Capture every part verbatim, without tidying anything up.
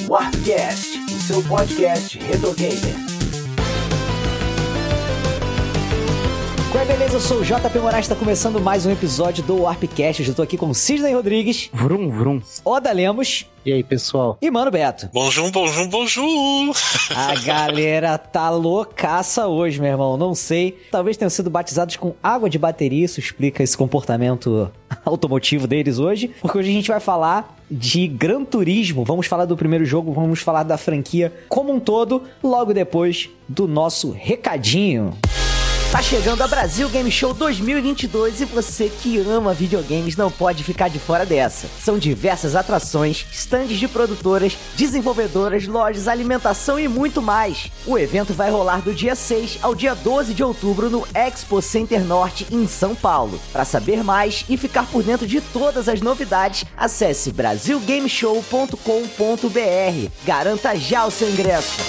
Warpcast, o seu podcast retro gamer. Qual é, beleza? Eu sou o J P Moraes, está começando mais um episódio do Warpcast. Eu estou aqui com o Sidney Rodrigues. Vrum, vrum. Oda Lemos. E aí, pessoal? E Mano Beto. Bonjour, bonjour, bonjour. A galera tá loucaça hoje, meu irmão. Não sei. Talvez tenham sido batizados com água de bateria. Isso explica esse comportamento automotivo deles hoje. Porque hoje a gente vai falar de Gran Turismo. Vamos falar do primeiro jogo, vamos falar da franquia como um todo, logo depois do nosso recadinho. Tá chegando a Brasil Game Show dois mil e vinte e dois e você que ama videogames não pode ficar de fora dessa. São diversas atrações, estandes de produtoras, desenvolvedoras, lojas, alimentação e muito mais. O evento vai rolar do dia seis ao dia doze de outubro no Expo Center Norte, em São Paulo. Para saber mais e ficar por dentro de todas as novidades, acesse brasil game show ponto com ponto b r. Garanta já o seu ingresso.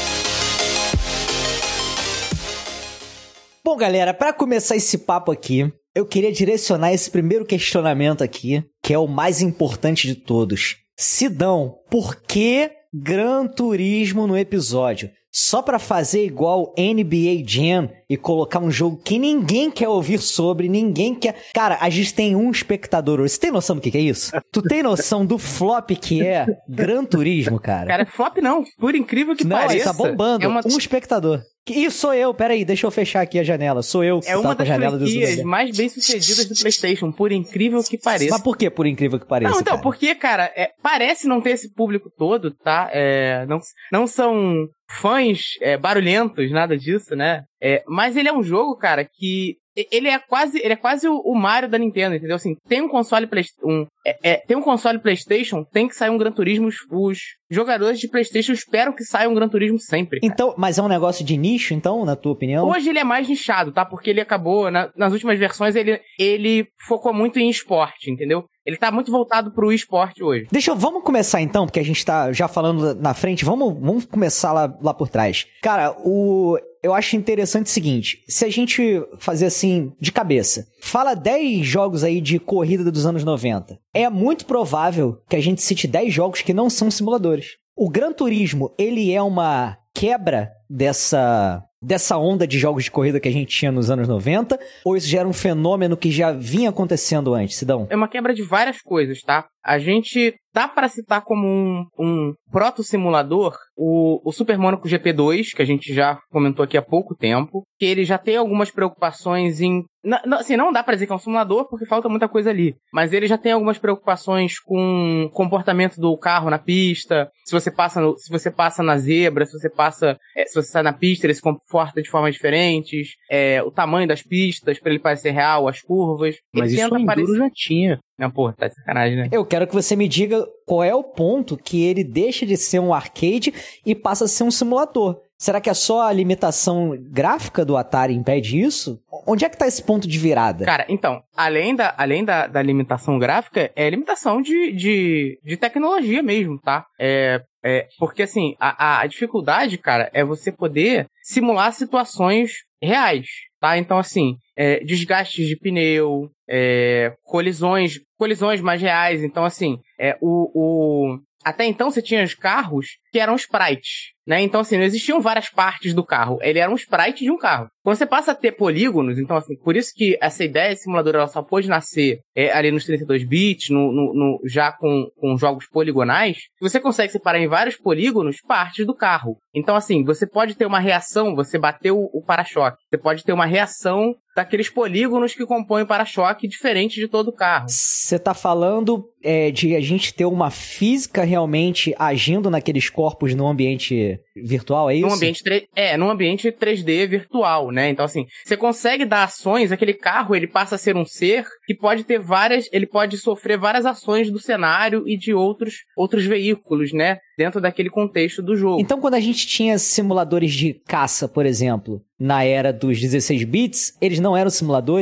Bom, galera, para começar esse papo aqui, eu queria direcionar esse primeiro questionamento aqui, que é o mais importante de todos. Sidão, por que Gran Turismo no episódio? Só pra fazer igual N B A Jam e colocar um jogo que ninguém quer ouvir sobre, ninguém quer... Cara, a gente tem um espectador hoje. Você tem noção do que, que é isso? Tu tem noção do flop que é Gran Turismo, cara? Cara, flop não. Por incrível que não, pareça... Não, ele tá bombando. É uma... Um espectador. Ih, sou eu, peraí, deixa eu fechar aqui a janela. Sou eu. É uma das franquias mais bem-sucedidas do PlayStation, por incrível que pareça. Mas por que por incrível que pareça, Não, então, cara? porque, cara, é, parece não ter esse público todo, tá? É, não, não são fãs é, barulhentos, nada disso, né? É, mas ele é um jogo, cara, que... Ele é quase, ele é quase o, o Mario da Nintendo, entendeu? Assim, tem um console PlayStation, um, é, é, tem um console PlayStation, tem que sair um Gran Turismo, os, os jogadores de PlayStation esperam que saia um Gran Turismo sempre. Cara. Então, mas é um negócio de nicho, então, na tua opinião? Hoje ele é mais nichado, tá? Porque ele acabou, na, nas últimas versões, ele, ele focou muito em esporte, entendeu? Ele tá muito voltado pro esporte hoje. Deixa eu, vamos começar então, porque a gente tá já falando na frente, vamos, vamos começar lá, lá por trás. Cara, o... Eu acho interessante o seguinte, se a gente fazer assim, de cabeça, fala dez jogos aí de corrida dos anos noventa, é muito provável que a gente cite dez jogos que não são simuladores. O Gran Turismo, ele é uma quebra dessa... dessa onda de jogos de corrida que a gente tinha nos anos noventa, ou isso já era um fenômeno que já vinha acontecendo antes, Sidão? É uma quebra de várias coisas, tá? A gente dá para citar como um, um proto-simulador o, o Super Monaco G P dois, que a gente já comentou aqui há pouco tempo, que ele já tem algumas preocupações em... Não, não, assim, não dá pra dizer que é um simulador, porque falta muita coisa ali. Mas ele já tem algumas preocupações com o comportamento do carro na pista, se você passa, no, se você passa na zebra, se você passa... É, se você sai na pista, ele se comporta de formas diferentes, é, o tamanho das pistas, pra ele parecer real, as curvas. Mas ele isso o Enduro já tinha. Não, porra, tá de sacanagem, né? Eu quero que você me diga qual é o ponto que ele deixa de ser um arcade e passa a ser um simulador. Será que é só a limitação gráfica do Atari impede isso? Onde é que tá esse ponto de virada? Cara, então, além da, além da, da limitação gráfica, é limitação de, de, de tecnologia mesmo, tá? É, é, porque, assim, a, a dificuldade, cara, é você poder simular situações reais, tá? Então, assim, é, desgastes de pneu, é, colisões, colisões mais reais. Então, assim, é, o, o... até então você tinha os carros que eram sprites, né? Então, assim, não existiam várias partes do carro. Ele era um sprite de um carro. Quando você passa a ter polígonos, então, assim, por isso que essa ideia de simulador ela só pôde nascer é, ali nos trinta e dois bits, no, no, no, já com, com jogos poligonais, você consegue separar em vários polígonos partes do carro. Então, assim, você pode ter uma reação, você bateu o, o para-choque. Você pode ter uma reação daqueles polígonos que compõem o para-choque diferente de todo o carro. Você tá falando é, de a gente ter uma física realmente agindo naqueles corpos no ambiente virtual, é isso? Num ambiente, é, num ambiente três D virtual, né? Então, assim, você consegue dar ações, aquele carro, ele passa a ser um ser que pode ter várias, ele pode sofrer várias ações do cenário e de outros, outros veículos, né? Dentro daquele contexto do jogo. Então, quando a gente tinha simuladores de caça, por exemplo, na era dos dezesseis bits, eles não eram simuladores?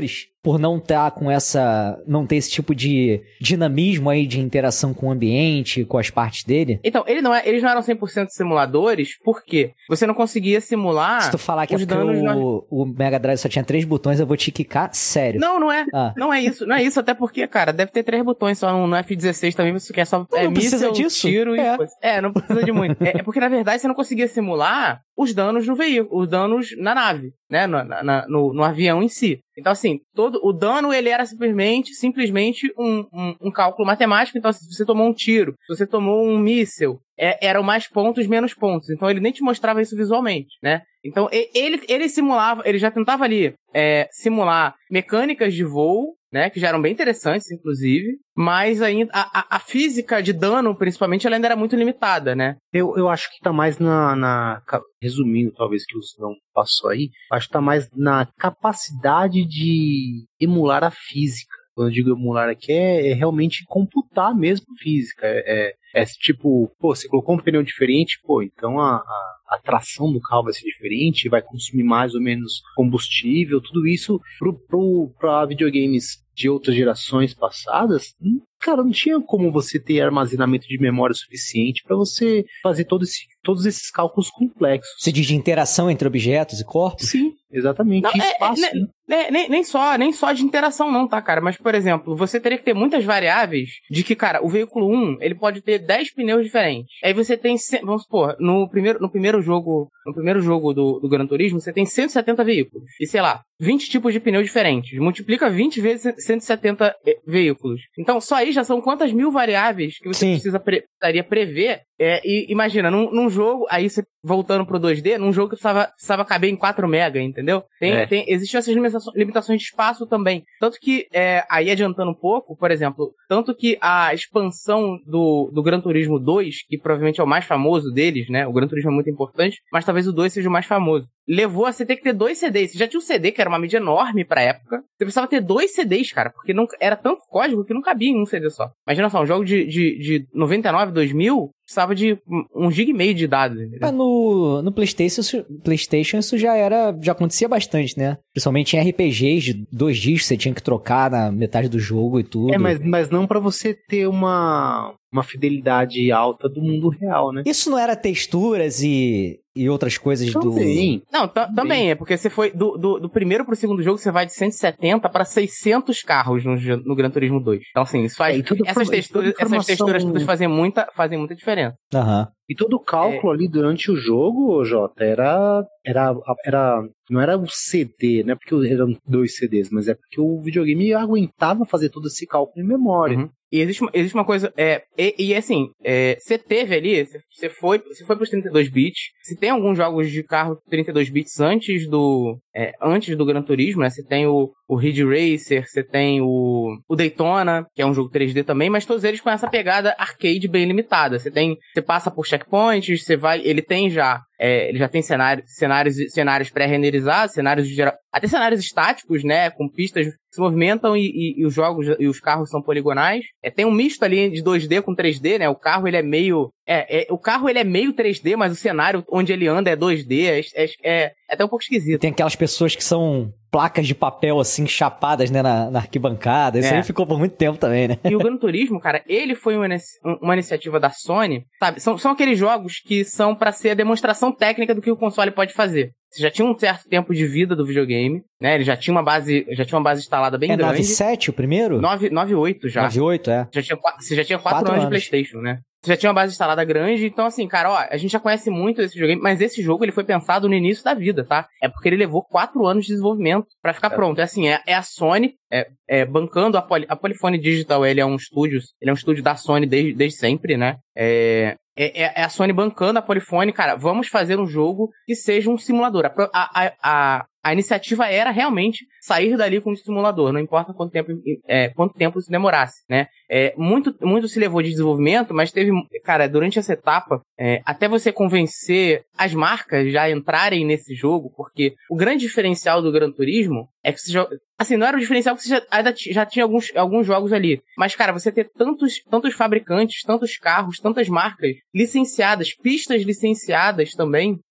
por não estar com essa... não ter esse tipo de dinamismo aí de interação com o ambiente, com as partes dele? Então, ele não é, eles não eram cem por cento simuladores, porque você não conseguia simular... Se tu falar que é os porque danos o, na- o Mega Drive só tinha três botões, eu vou te quicar, sério. Não, não é. Ah. Não é isso. Não é isso, até porque, cara, deve ter três botões só no, no F dezesseis também, você quer só Não, é, não precisa míssel, disso. tiro É. e coisa. É, não precisa de muito. É, é porque, na verdade, você não conseguia simular os danos no veículo, os danos na nave, né, no, na- no, no avião em si. Então, assim, todo o dano, ele era simplesmente, simplesmente um, um, um cálculo matemático. Então, se você tomou um tiro, se você tomou um míssel, é, eram mais pontos, menos pontos. Então, ele nem te mostrava isso visualmente, né? Então, e- ele, ele simulava, ele já tentava ali é, simular mecânicas de voo, né, que já eram bem interessantes, inclusive, mas ainda a, a, a física de dano, principalmente, ela ainda era muito limitada, né? Eu, eu acho que tá mais na, na... Resumindo, talvez, que o não passou aí, acho que tá mais na capacidade de emular a física. Quando eu digo emular aqui, é, é realmente computar mesmo a física. É, é, é tipo, pô, você colocou um pneu diferente, pô, então a, a, a tração do carro vai ser diferente, vai consumir mais ou menos combustível, tudo isso pro, pro, pra videogames de outras gerações passadas, hum, cara, não tinha como você ter armazenamento de memória suficiente para você fazer todo esse, todos esses cálculos complexos. Você diz de interação entre objetos e corpos? Sim, exatamente. Não, E é- espaço, é- né? É, nem, nem, só, nem só de interação não, tá, cara? Mas, por exemplo, você teria que ter muitas variáveis de que, cara, o veículo um, ele pode ter dez pneus diferentes. Aí você tem, ce- vamos supor, no primeiro, no primeiro jogo, no primeiro jogo do, do Gran Turismo, você tem cento e setenta veículos. E, sei lá, vinte tipos de pneu diferentes. Multiplica vinte vezes cento e setenta eh, veículos. Então, só aí já são quantas mil variáveis que você Sim. precisa pre- precisaria prever. É, e imagina, num, num jogo, aí você voltando pro dois D, num jogo que precisava, precisava caber em quatro mega, entendeu? Tem, É. tem, existiam essas limitações, limitações de espaço também. Tanto que, é, aí adiantando um pouco, por exemplo, tanto que a expansão do, do Gran Turismo dois, que provavelmente é o mais famoso deles, né? O Gran Turismo é muito importante, mas talvez o dois seja o mais famoso. Levou a você ter que ter dois C Ds. Você já tinha um C D, que era uma mídia enorme pra época. Você precisava ter dois C Ds, cara, porque não, era tanto código que não cabia em um C D só. Imagina só, um jogo de, de, de noventa e nove, dois mil, precisava de um gig e meio de dados, entendeu? Mas no, no PlayStation, isso- PlayStation isso já era, já acontecia bastante, né? Principalmente em R P Gs de dois discos, você tinha que trocar na metade do jogo e tudo. É, mas, mas não pra você ter uma, uma fidelidade alta do mundo real, né? Isso não era texturas e, e outras coisas do... Também. Não, ta- também é, porque você foi do, do, do primeiro pro segundo jogo, você vai de cento e setenta para seiscentos carros no, jo- no Gran Turismo dois. Então, assim, isso faz. É, e tudo essas, forma- texturas, tudo essas informação- texturas todas fazem muita, fazem muita diferença. Aham. E todo o cálculo ali durante o jogo, Jota, era, era, era. Não era um C D, não é porque eram dois C Ds, mas é porque o videogame aguentava fazer todo esse cálculo em memória. Uhum. E existe, uma- existe uma coisa, é, e, e assim, é, você teve ali, você- você foi, você foi pros trinta e dois bits, se tem alguns jogos de carro trinta e dois bits antes do, é, antes do Gran Turismo, né, você tem o, o Ridge Racer, você tem o, o Daytona, que é um jogo três D também, mas todos eles com essa pegada arcade bem limitada, você tem, você passa por checkpoints, você vai, ele tem já, é, ele já tem cenário, cenários, cenários pré-renderizados, cenários de geral, até cenários estáticos, né, com pistas que se movimentam e, e- e os jogos e os carros são poligonais. É, tem um misto ali de dois D com três D, né? O carro ele é meio, é, é- o carro ele é meio três D, mas o cenário onde ele anda é dois D. É, é, é- é até um pouco esquisito. Tem aquelas pessoas que são placas de papel, assim, chapadas, né, na, na arquibancada. Isso É. aí ficou por muito tempo também, né? E o Gran Turismo, cara, ele foi uma, inici- uma iniciativa da Sony, sabe? São, são aqueles jogos que são pra ser a demonstração técnica do que o console pode fazer. Você já tinha um certo tempo de vida do videogame, né? Ele já tinha uma base, já tinha uma base instalada bem É grande. nove sete o primeiro? nove nove oito já. nove oito, é. Já tinha, qua- você já tinha quatro, Quatro anos, anos. de PlayStation, né? Você já tinha uma base instalada grande, então assim, cara, ó, a gente já conhece muito desse videogame, mas esse jogo ele foi pensado no início da vida, tá? É porque ele levou quatro anos de desenvolvimento pra ficar É. pronto. É assim, é, é a Sony é, é, bancando a, Poly, a Polyphony Digital, ele é um estúdio, ele é um estúdio da Sony desde, desde sempre, né? É, é, é a Sony bancando a Polyphony, cara, vamos fazer um jogo que seja um simulador. A, pro- a, a, a, a iniciativa era realmente sair dali com um simulador, não importa quanto tempo, é, quanto tempo isso demorasse, né? É, muito, muito se levou de desenvolvimento, mas teve, cara, durante essa etapa, é, até você convencer as marcas já a entrarem nesse jogo, porque o grande diferencial do Gran Turismo é que você já, assim, não era o diferencial que você já, ainda ti- já tinha alguns, alguns jogos ali, mas, cara, você ter tantos, tantos fabricantes, tantos carros, tantas marcas licenciadas, pistas licenciadas também,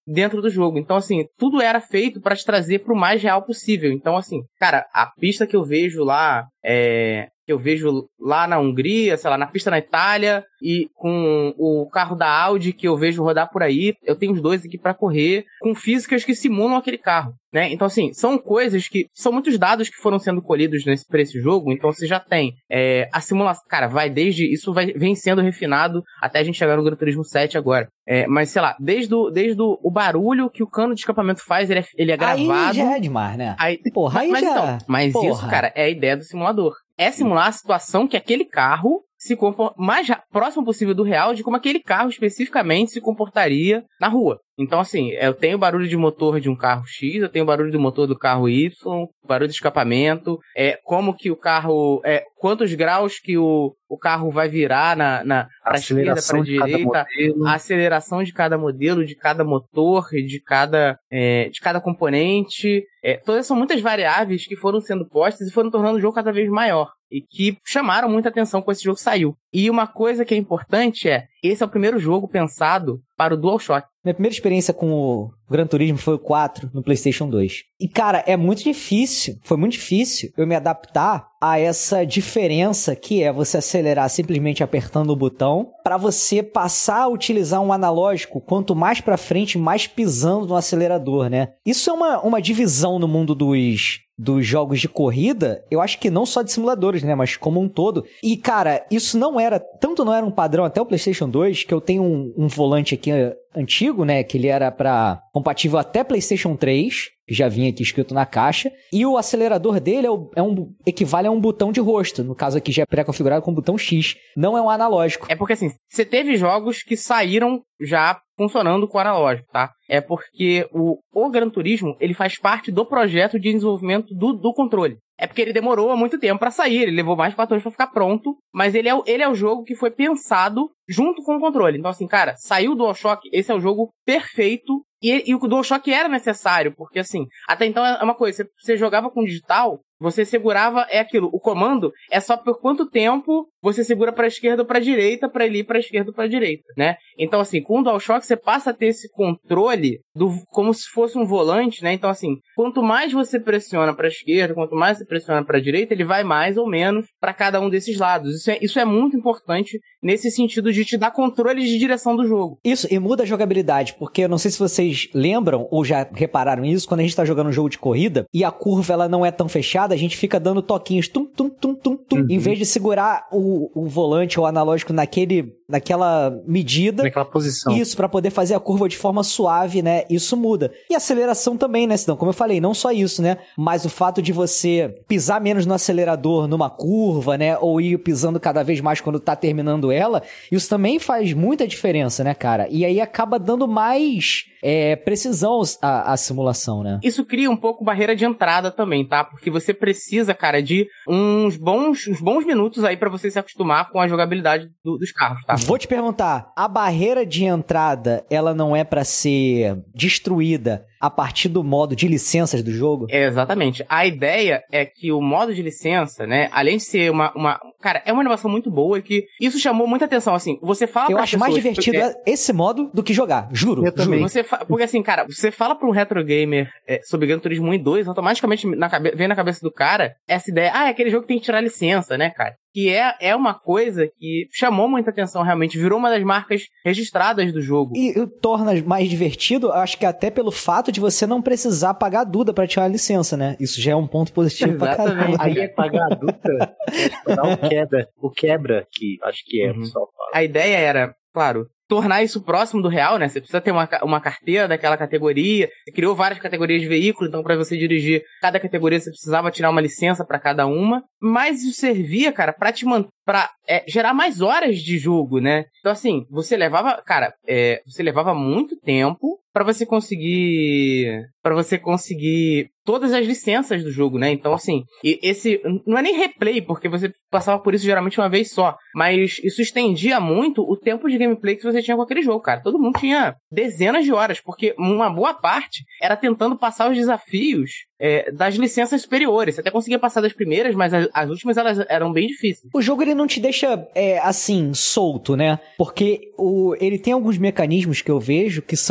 dentro do jogo. Então, assim, tudo era feito pra te trazer pro mais real possível. Então, assim, cara, a pista que eu vejo lá, é... que eu vejo lá na Hungria, sei lá, na pista na Itália, e com o carro da Audi que eu vejo rodar por aí, eu tenho os dois aqui pra correr, com físicas que simulam aquele carro, né? Então, assim, são coisas que... São muitos dados que foram sendo colhidos nesse, pra esse jogo, então você já tem é, a simulação... Cara, vai desde... Isso vai, vem sendo refinado até a gente chegar no Gran Turismo sete agora. É, mas, sei lá, desde, o, desde o, o barulho que o cano de escapamento faz, ele é, ele é gravado... Aí já é demais, né? Aí, porra, aí mas, já... Então, mas porra. isso, cara, é a ideia do simulador. É simular a situação que aquele carro se comporta mais próximo possível do real de como aquele carro especificamente se comportaria na rua. Então, assim, eu tenho barulho de motor de um carro X, eu tenho barulho do motor do carro Y, barulho de escapamento, é, como que o carro... É, quantos graus que o, o carro vai virar na, na, pra esquerda, pra direita, a aceleração de cada modelo, de cada motor, de cada, é, de cada componente. É, todas são muitas variáveis que foram sendo postas e foram tornando o jogo cada vez maior. E que chamaram muita atenção quando esse jogo saiu. E uma coisa que é importante é, esse é o primeiro jogo pensado para o DualShock. Minha primeira experiência com o Gran Turismo foi o quatro no PlayStation dois. E, cara, é muito difícil, foi muito difícil eu me adaptar a essa diferença que é você acelerar simplesmente apertando o botão para você passar a utilizar um analógico quanto mais pra frente, mais pisando no acelerador, né? Isso é uma, uma divisão no mundo dos... dos jogos de corrida, eu acho que não só de simuladores, né, mas como um todo. E, cara, isso não era, tanto não era um padrão até o PlayStation dois, que eu tenho um, um volante aqui antigo, né, que ele era pra, compatível até PlayStation três, que já vinha aqui escrito na caixa, e o acelerador dele é, o, é um, equivale a um botão de rosto, no caso aqui já é pré-configurado com o botão X, não é um analógico. É porque, assim, você teve jogos que saíram já funcionando com o analógico, tá? É porque o, o Gran Turismo, ele faz parte do projeto de desenvolvimento do, do controle. É porque ele demorou há muito tempo pra sair, ele levou mais de quatro anos pra ficar pronto, mas ele é, o, ele é o jogo que foi pensado junto com o controle. Então, assim, cara, saiu o DualShock, esse é o jogo perfeito, e, e o DualShock era necessário, porque, assim, até então é uma coisa, você, você jogava com digital, você segurava, é aquilo, o comando é só por quanto tempo você segura pra esquerda ou pra direita, pra ele ir pra esquerda ou pra direita, né? Então, assim, com o DualShock você passa a ter esse controle do, como se fosse um volante, né? Então, assim, quanto mais você pressiona pra esquerda, quanto mais você pressiona pra direita, ele vai mais ou menos pra cada um desses lados. Isso é, isso é muito importante nesse sentido de te dar controle de direção do jogo. Isso, e muda a jogabilidade, porque eu não sei se vocês lembram ou já repararam isso, quando a gente tá jogando um jogo de corrida e a curva ela não é tão fechada, a gente fica dando toquinhos, tum, tum, tum, tum, tum, uhum. Em vez de segurar o, o volante ou analógico naquele, naquela medida. Naquela posição. Isso, pra poder fazer a curva de forma suave, né? Isso muda. E a aceleração também, né, Sidão? Como eu falei, não só isso, né? Mas o fato de você pisar menos no acelerador numa curva, né? Ou ir pisando cada vez mais quando tá terminando ela, isso também faz muita diferença, né, cara? E aí acaba dando mais... É, precisão a, a simulação, né? Isso cria um pouco barreira de entrada também, tá? Porque você precisa, cara, de uns bons, uns bons minutos aí pra você se acostumar com a jogabilidade do, dos carros, tá? Vou te perguntar, a barreira de entrada, ela não é pra ser destruída a partir do modo de licenças do jogo? É, exatamente. A ideia é que o modo de licença, né, além de ser uma, uma... Cara, é uma inovação muito boa e que isso chamou muita atenção, assim, você fala Eu pra acho mais divertido porque... esse modo do que jogar, juro. Eu também. Você fa... Porque assim, cara, você fala pra um retro gamer é, sobre Gran Turismo um e dois, automaticamente na cabe... vem na cabeça do cara essa ideia, ah, é aquele jogo que tem que tirar licença, né, cara? Que é, é uma coisa que chamou muita atenção, realmente. Virou uma das marcas registradas do jogo. E, e torna mais divertido, acho que até pelo fato de você não precisar pagar a Duda pra tirar a licença, né? Isso já é um ponto positivo pra caramba. Aí é pagar a Duda, é dar o quebra. O quebra, que acho que é, uhum. o pessoal fala. A ideia era, claro, tornar isso próximo do real, né? Você precisa ter uma, uma carteira daquela categoria. Você criou várias categorias de veículo, então para você dirigir cada categoria você precisava tirar uma licença para cada uma. Mas isso servia, cara, pra te manter, pra é, gerar mais horas de jogo, né? Então assim, você levava, cara, é, você levava muito tempo para você conseguir, para você conseguir todas as licenças do jogo, né? Então assim, e esse não é nem replay, porque você passava por isso geralmente uma vez só, mas isso estendia muito o tempo de gameplay que você tinha com aquele jogo, cara. Todo mundo tinha dezenas de horas, porque uma boa parte era tentando passar os desafios é, das licenças superiores. Você até conseguia passar das primeiras, mas as, as últimas elas eram bem difíceis. O jogo ele não te deixa é, assim solto, né? Porque o, ele tem alguns mecanismos que eu vejo que são pra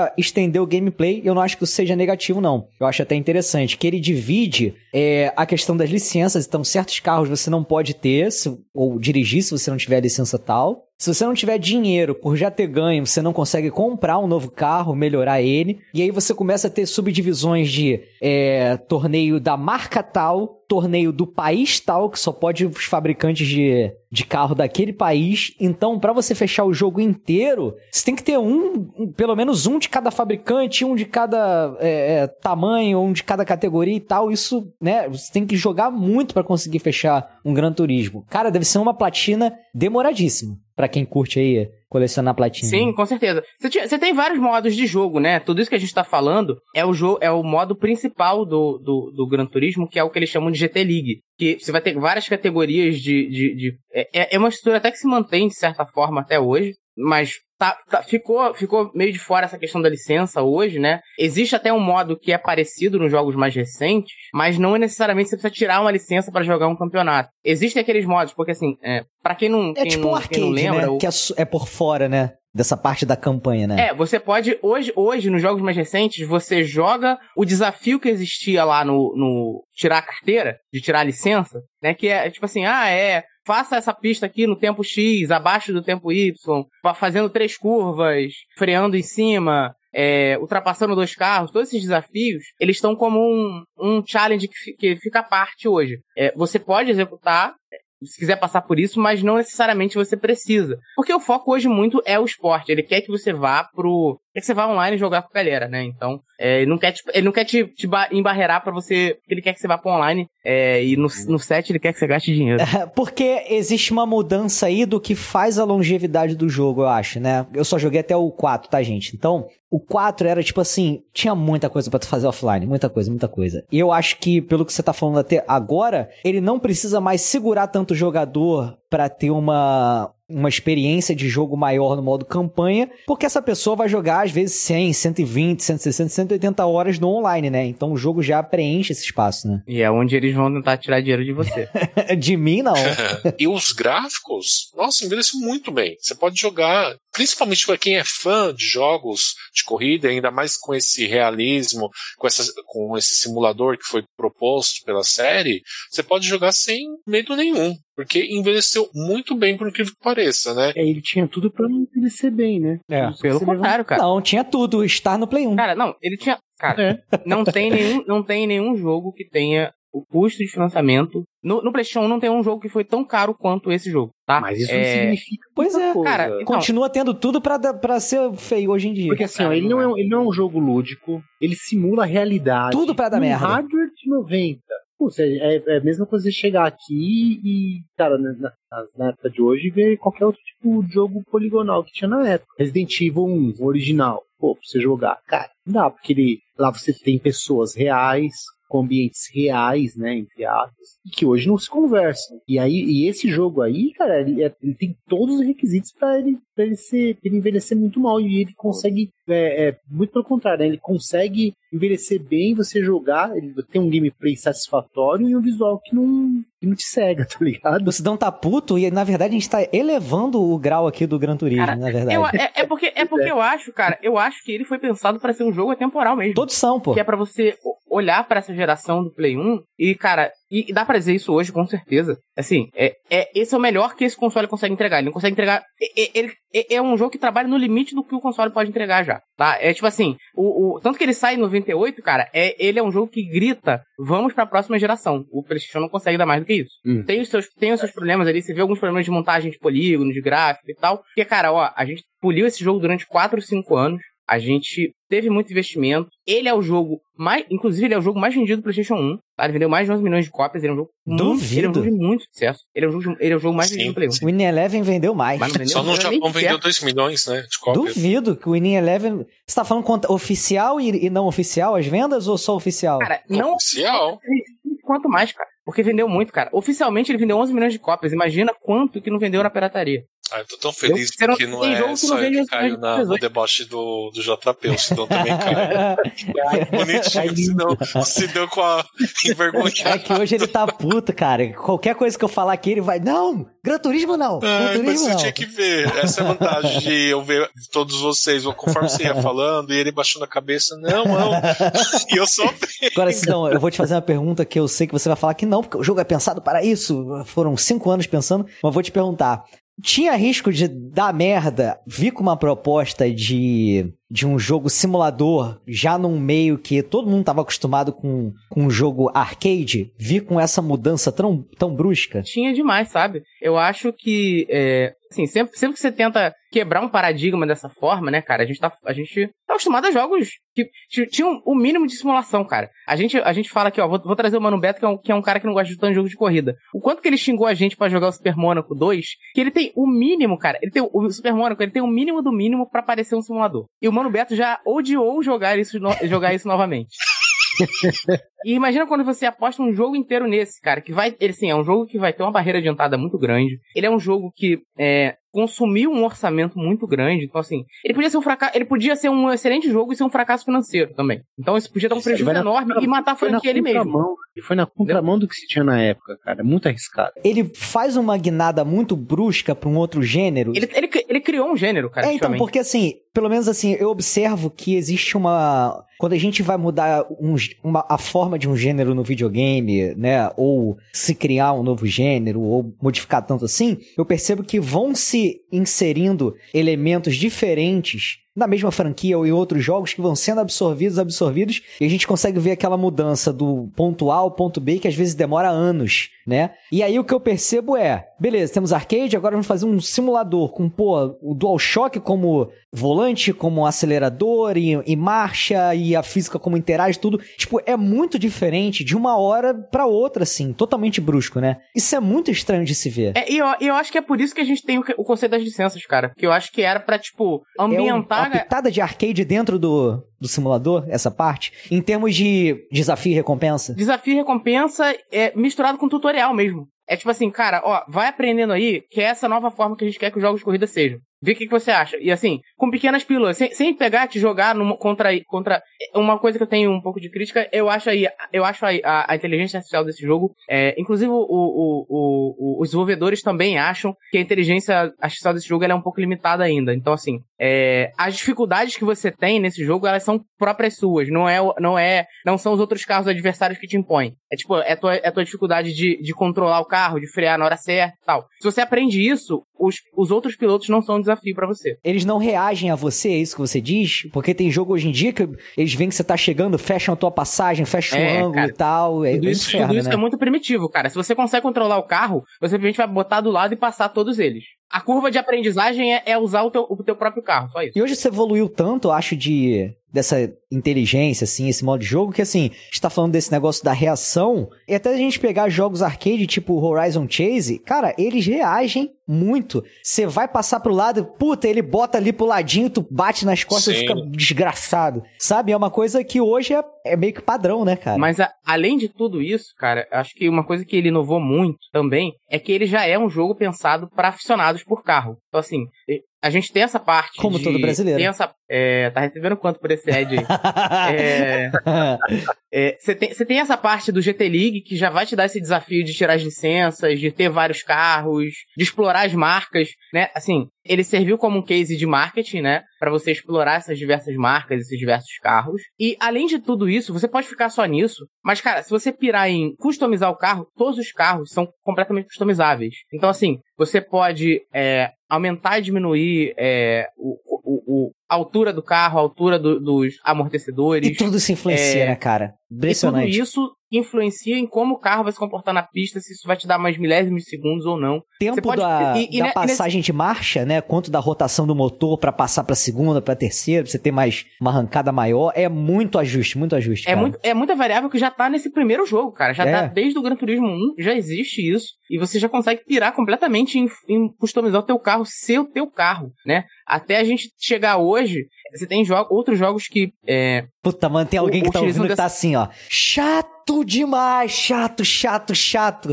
pra estender o gameplay, eu não acho que isso seja negativo, não. Eu acho até interessante que ele divide é, a questão das licenças. Então, certos carros você não pode ter, se, ou dirigir se você não tiver licença tal. Se você não tiver dinheiro por já ter ganho, você não consegue comprar um novo carro, melhorar ele. E aí você começa a ter subdivisões de é, torneio da marca tal, torneio do país tal, que só pode os fabricantes de, de carro daquele país. Então, pra você fechar o jogo inteiro, você tem que ter um, um pelo menos um de cada fabricante, um de cada é, é, tamanho, um de cada categoria e tal. Isso, né, você tem que jogar muito pra conseguir fechar um Gran Turismo. Cara, deve ser uma platina demoradíssima. Pra quem curte aí colecionar platina. Sim, com certeza. Você, tinha, você tem vários modos de jogo, né? Tudo isso que a gente tá falando é o, jogo, é o modo principal do, do, do Gran Turismo, que é o que eles chamam de G T League. Que você vai ter várias categorias de... de, de é, é uma estrutura até que se mantém, de certa forma, até hoje. Mas tá, tá, ficou, ficou meio de fora essa questão da licença hoje, né? Existe até um modo que é parecido nos jogos mais recentes, mas não é necessariamente você precisa tirar uma licença pra jogar um campeonato. Existem aqueles modos, porque assim, é, pra quem não, é quem tipo não, um arcade, quem não lembra... né? O... Que é, é por fora, né? Dessa parte da campanha, né? É, você pode... Hoje, hoje, nos jogos mais recentes, você joga o desafio que existia lá no, no tirar a carteira, de tirar a licença, né? Que é tipo assim, ah, é... Faça essa pista aqui no tempo X, abaixo do tempo Y, fazendo três curvas, freando em cima, é, ultrapassando dois carros. Todos esses desafios, eles estão como um, um challenge que, que fica à parte hoje. É, você pode executar, se quiser passar por isso, mas não necessariamente você precisa. Porque o foco hoje muito é o esporte. Ele quer que você vá pro... Quer que você vá online jogar com a galera, né? Então, é, ele não quer te, ele não quer te, te embarrear pra você... Ele quer que você vá pro online é, e no, no set ele quer que você gaste dinheiro. É, porque existe uma mudança aí do que faz a longevidade do jogo, eu acho, né? Eu só joguei até o quatro, tá, gente? Então, o quatro era tipo assim... Tinha muita coisa pra tu fazer offline. Muita coisa, muita coisa. E eu acho que, pelo que você tá falando até agora, ele não precisa mais segurar tanto o jogador pra ter uma... uma experiência de jogo maior no modo campanha, porque essa pessoa vai jogar às vezes cem, cento e vinte, cento e sessenta, cento e oitenta horas no online, né? Então o jogo já preenche esse espaço, né? E é onde eles vão tentar tirar dinheiro de você. De mim, não. E os gráficos, nossa, envelheceu muito bem. Você pode jogar, principalmente para quem é fã de jogos de corrida, ainda mais com esse realismo, com, essa, com esse simulador que foi proposto pela série, você pode jogar sem medo nenhum. Porque envelheceu muito bem, por incrível que pareça, né? É, ele tinha tudo pra não envelhecer bem, né? É. Pelo contrário, cara. Não, tinha tudo. Estar no Play um. Cara, não, ele tinha... Cara, é. não, tem nenhum, não tem nenhum jogo que tenha o custo de financiamento. No, no PlayStation um não tem um jogo que foi tão caro quanto esse jogo, tá? Mas isso é... não significa Pois é, coisa. Cara, então... continua tendo tudo pra, pra ser feio hoje em dia. Porque assim, ó, ele, não é, ele não é um jogo lúdico, ele simula a realidade. Tudo pra dar um merda. Hardware de noventa. Putz, é, é a mesma coisa de chegar aqui e, cara, na, na, na época de hoje, ver qualquer outro tipo de jogo poligonal que tinha na época. Resident Evil um, o original. Pô, pra você jogar. Cara, não dá, porque ele, lá você tem pessoas reais, com ambientes reais, né, entre aspas, e que hoje não se conversam. E aí, e esse jogo aí, cara, ele, é, ele tem todos os requisitos pra ele, pra ele, ser, pra ele envelhecer muito mal, e ele consegue, é, é, muito pelo contrário, né, ele consegue envelhecer bem, você jogar, ele tem um gameplay satisfatório e um visual que não, que não te cega, tá ligado? O Cidão tá puto e, na verdade, a gente tá elevando o grau aqui do Gran Turismo, cara, na verdade. Eu, é, é porque, é porque eu acho, cara, eu acho que ele foi pensado pra ser um jogo atemporal mesmo. Todos são, pô. Que é pra você olhar pra essa geração do Play um e, cara, e, e dá pra dizer isso hoje, com certeza. Assim, é, é, esse é o melhor que esse console consegue entregar. Ele não consegue entregar... É, ele, é, é um jogo que trabalha no limite do que o console pode entregar já, tá? É tipo assim, o, o, tanto que ele sai em noventa e oito, cara, é, ele é um jogo que grita, vamos pra próxima geração. O PlayStation não consegue dar mais do que isso. Hum. Tem, os seus, tem os seus problemas ali, você vê alguns problemas de montagem de polígono, de gráfico e tal. Porque, cara, ó, a gente poliu esse jogo durante quatro, cinco anos. A gente teve muito investimento. Ele é o jogo mais... Inclusive, ele é o jogo mais vendido do PlayStation um. Tá? Ele vendeu mais de onze milhões de cópias. Ele é um jogo Duvido. Muito, ele é um jogo de muito sucesso. Ele é, um jogo de, ele é o jogo mais Sim. vendido do Play um. O Winning Eleven vendeu mais. Mas não vendeu, Só no não Japão vendeu certo. dois milhões, né, de cópias. Duvido que o Winning Eleven... Você tá falando quanto, oficial e, e não oficial as vendas ou só oficial? Cara, não... Oficial. Quanto mais, cara. Porque vendeu muito, cara. Oficialmente ele vendeu onze milhões de cópias. Imagina quanto que não vendeu na pirataria. Ah, eu tô tão feliz eu, porque não é só eu que caio na, no deboche do, do J P, o Sidão também cai. Bonitinho, o Sidão, o Sidão com a envergonhada. É que hoje ele tá puto, cara. Qualquer coisa que eu falar aqui, ele vai, não, Gran Turismo não, Gran Ah, Turismo mas você não. tinha que ver, essa é a vantagem de eu ver todos vocês, conforme você ia falando, e ele baixando a cabeça, não, não, e eu só bem. Agora, Sidão, eu vou te fazer uma pergunta que eu sei que você vai falar que não, porque o jogo é pensado para isso, foram cinco anos pensando, mas vou te perguntar. Tinha risco de dar merda, vir com uma proposta de, de um jogo simulador, já num meio que todo mundo estava acostumado com, com um jogo arcade, vir com essa mudança tão, tão brusca? Tinha demais, sabe? Eu acho que, é, assim, sempre, sempre que você tenta quebrar um paradigma dessa forma, né, cara, a gente tá, a gente tá acostumado a jogos que tinham o mínimo de simulação, cara. A gente, a gente fala aqui, ó, vou, vou trazer o Mano Beto, que é, um, que é um cara que não gosta de tanto jogo de corrida. O quanto que ele xingou a gente pra jogar o Super Mônaco dois, que ele tem o mínimo, cara, ele tem o, o Super Mônaco, ele tem o mínimo do mínimo pra parecer um simulador. E o Mano Beto já odiou jogar isso, no, jogar isso novamente. E imagina quando você aposta um jogo inteiro nesse, cara, que vai, ele sim, é um jogo que vai ter uma barreira de entrada muito grande. Ele é um jogo que é, consumiu um orçamento muito grande, então assim, ele podia ser um fracasso, ele podia ser um excelente jogo e ser um fracasso financeiro também. Então isso podia dar um prejuízo enorme na, e matar a franquia ele mesmo. E foi na contramão Entendeu? do que se tinha na época, cara, muito arriscado. Ele faz uma guinada muito brusca pra um outro gênero. Ele, ele, ele criou um gênero, cara. É, então, porque assim, pelo menos assim, eu observo que existe uma... Quando a gente vai mudar um, uma, a forma de um gênero no videogame, né, ou se criar um novo gênero, ou modificar tanto assim, eu percebo que vão se inserindo elementos diferentes na mesma franquia ou em outros jogos que vão sendo absorvidos, absorvidos, e a gente consegue ver aquela mudança do ponto A ao ponto B, que às vezes demora anos, né? E aí o que eu percebo é, beleza, temos arcade, agora vamos fazer um simulador com, pô, o DualShock como volante, como acelerador e, e marcha, e a física como interage, tudo. Tipo, é muito diferente de uma hora pra outra, assim, totalmente brusco, né? Isso é muito estranho de se ver. É, e eu, eu acho que é por isso que a gente tem o, o conceito das licenças, cara, porque eu acho que era pra, tipo, ambientar... É uma pitada de arcade dentro do, do simulador, essa parte, em termos de desafio e recompensa? Desafio e recompensa é misturado com tutorial mesmo. É tipo assim, cara, ó, vai aprendendo aí que é essa nova forma que a gente quer que os jogos de corrida sejam. Vê o que, que você acha. E assim, com pequenas pílulas, sem, sem pegar, te jogar numa, contra, contra... Uma coisa que eu tenho um pouco de crítica, eu acho aí, eu acho aí a, a inteligência artificial desse jogo, é, inclusive o, o, o, o, os desenvolvedores também acham que a inteligência artificial desse jogo ela é um pouco limitada ainda. Então assim, é, as dificuldades que você tem nesse jogo, elas são próprias suas, não é, não é, não são os outros carros adversários que te impõem. É tipo, é tua, é tua dificuldade de, de controlar o carro, de frear na hora certa e tal. Se você aprende isso, os, os outros pilotos não são um desafio pra você. Eles não reagem a você, é isso que você diz? Porque tem jogo hoje em dia que eles veem que você tá chegando, fecham a tua passagem, fecham é, o ângulo cara, e tal. É tudo isso, inferno, tudo isso né? é muito primitivo, cara. Se você consegue controlar o carro, você simplesmente vai botar do lado e passar todos eles. A curva de aprendizagem é, é usar o teu, o teu próprio carro, só isso. E hoje você evoluiu tanto, eu acho, de dessa inteligência, assim, esse modo de jogo, que assim, a gente tá falando desse negócio da reação, e até a gente pegar jogos arcade, tipo Horizon Chase, cara, eles reagem muito. Você vai passar pro lado, puta, ele bota ali pro ladinho, tu bate nas costas e fica desgraçado. Sabe? É uma coisa que hoje é, é meio que padrão, né, cara? Mas a, além de tudo isso, cara, acho que uma coisa que ele inovou muito também é que ele já é um jogo pensado pra aficionados por carro. Então, assim, a gente tem essa parte como de, todo brasileiro. Tem essa, é, tá recebendo quanto por esse ad aí? é, é, você tem, você tem essa parte do G T League que já vai te dar esse desafio de tirar as licenças, de ter vários carros, de explorar as marcas, né? Assim, ele serviu como um case de marketing, né? Pra você explorar essas diversas marcas, esses diversos carros. E, além de tudo isso, você pode ficar só nisso. Mas, cara, se você pirar em customizar o carro, todos os carros são completamente customizáveis. Então, assim, você pode é, aumentar e diminuir é, o, o, o, a altura do carro, a altura do, dos amortecedores. E tudo se influencia, é, né, cara? Impressionante. E tudo isso influencia em como o carro vai se comportar na pista, se isso vai te dar mais milésimos de segundos ou não. Tempo pode, da, e, e, da e, passagem nesse... de marcha, né? Quanto da rotação do motor pra passar pra segunda, pra terceira, pra você ter mais uma arrancada maior. É muito ajuste, muito ajuste, é cara. muito É muita variável que já tá nesse primeiro jogo, cara. Já é. tá desde o Gran Turismo um, já existe isso. E você já consegue pirar completamente em, em customizar o teu carro, ser o teu carro, né? Até a gente chegar hoje, você tem jo- outros jogos que... É, Puta, mano, tem alguém que tá ouvindo dessa... que tá assim, ó. Chato demais, chato, chato, chato.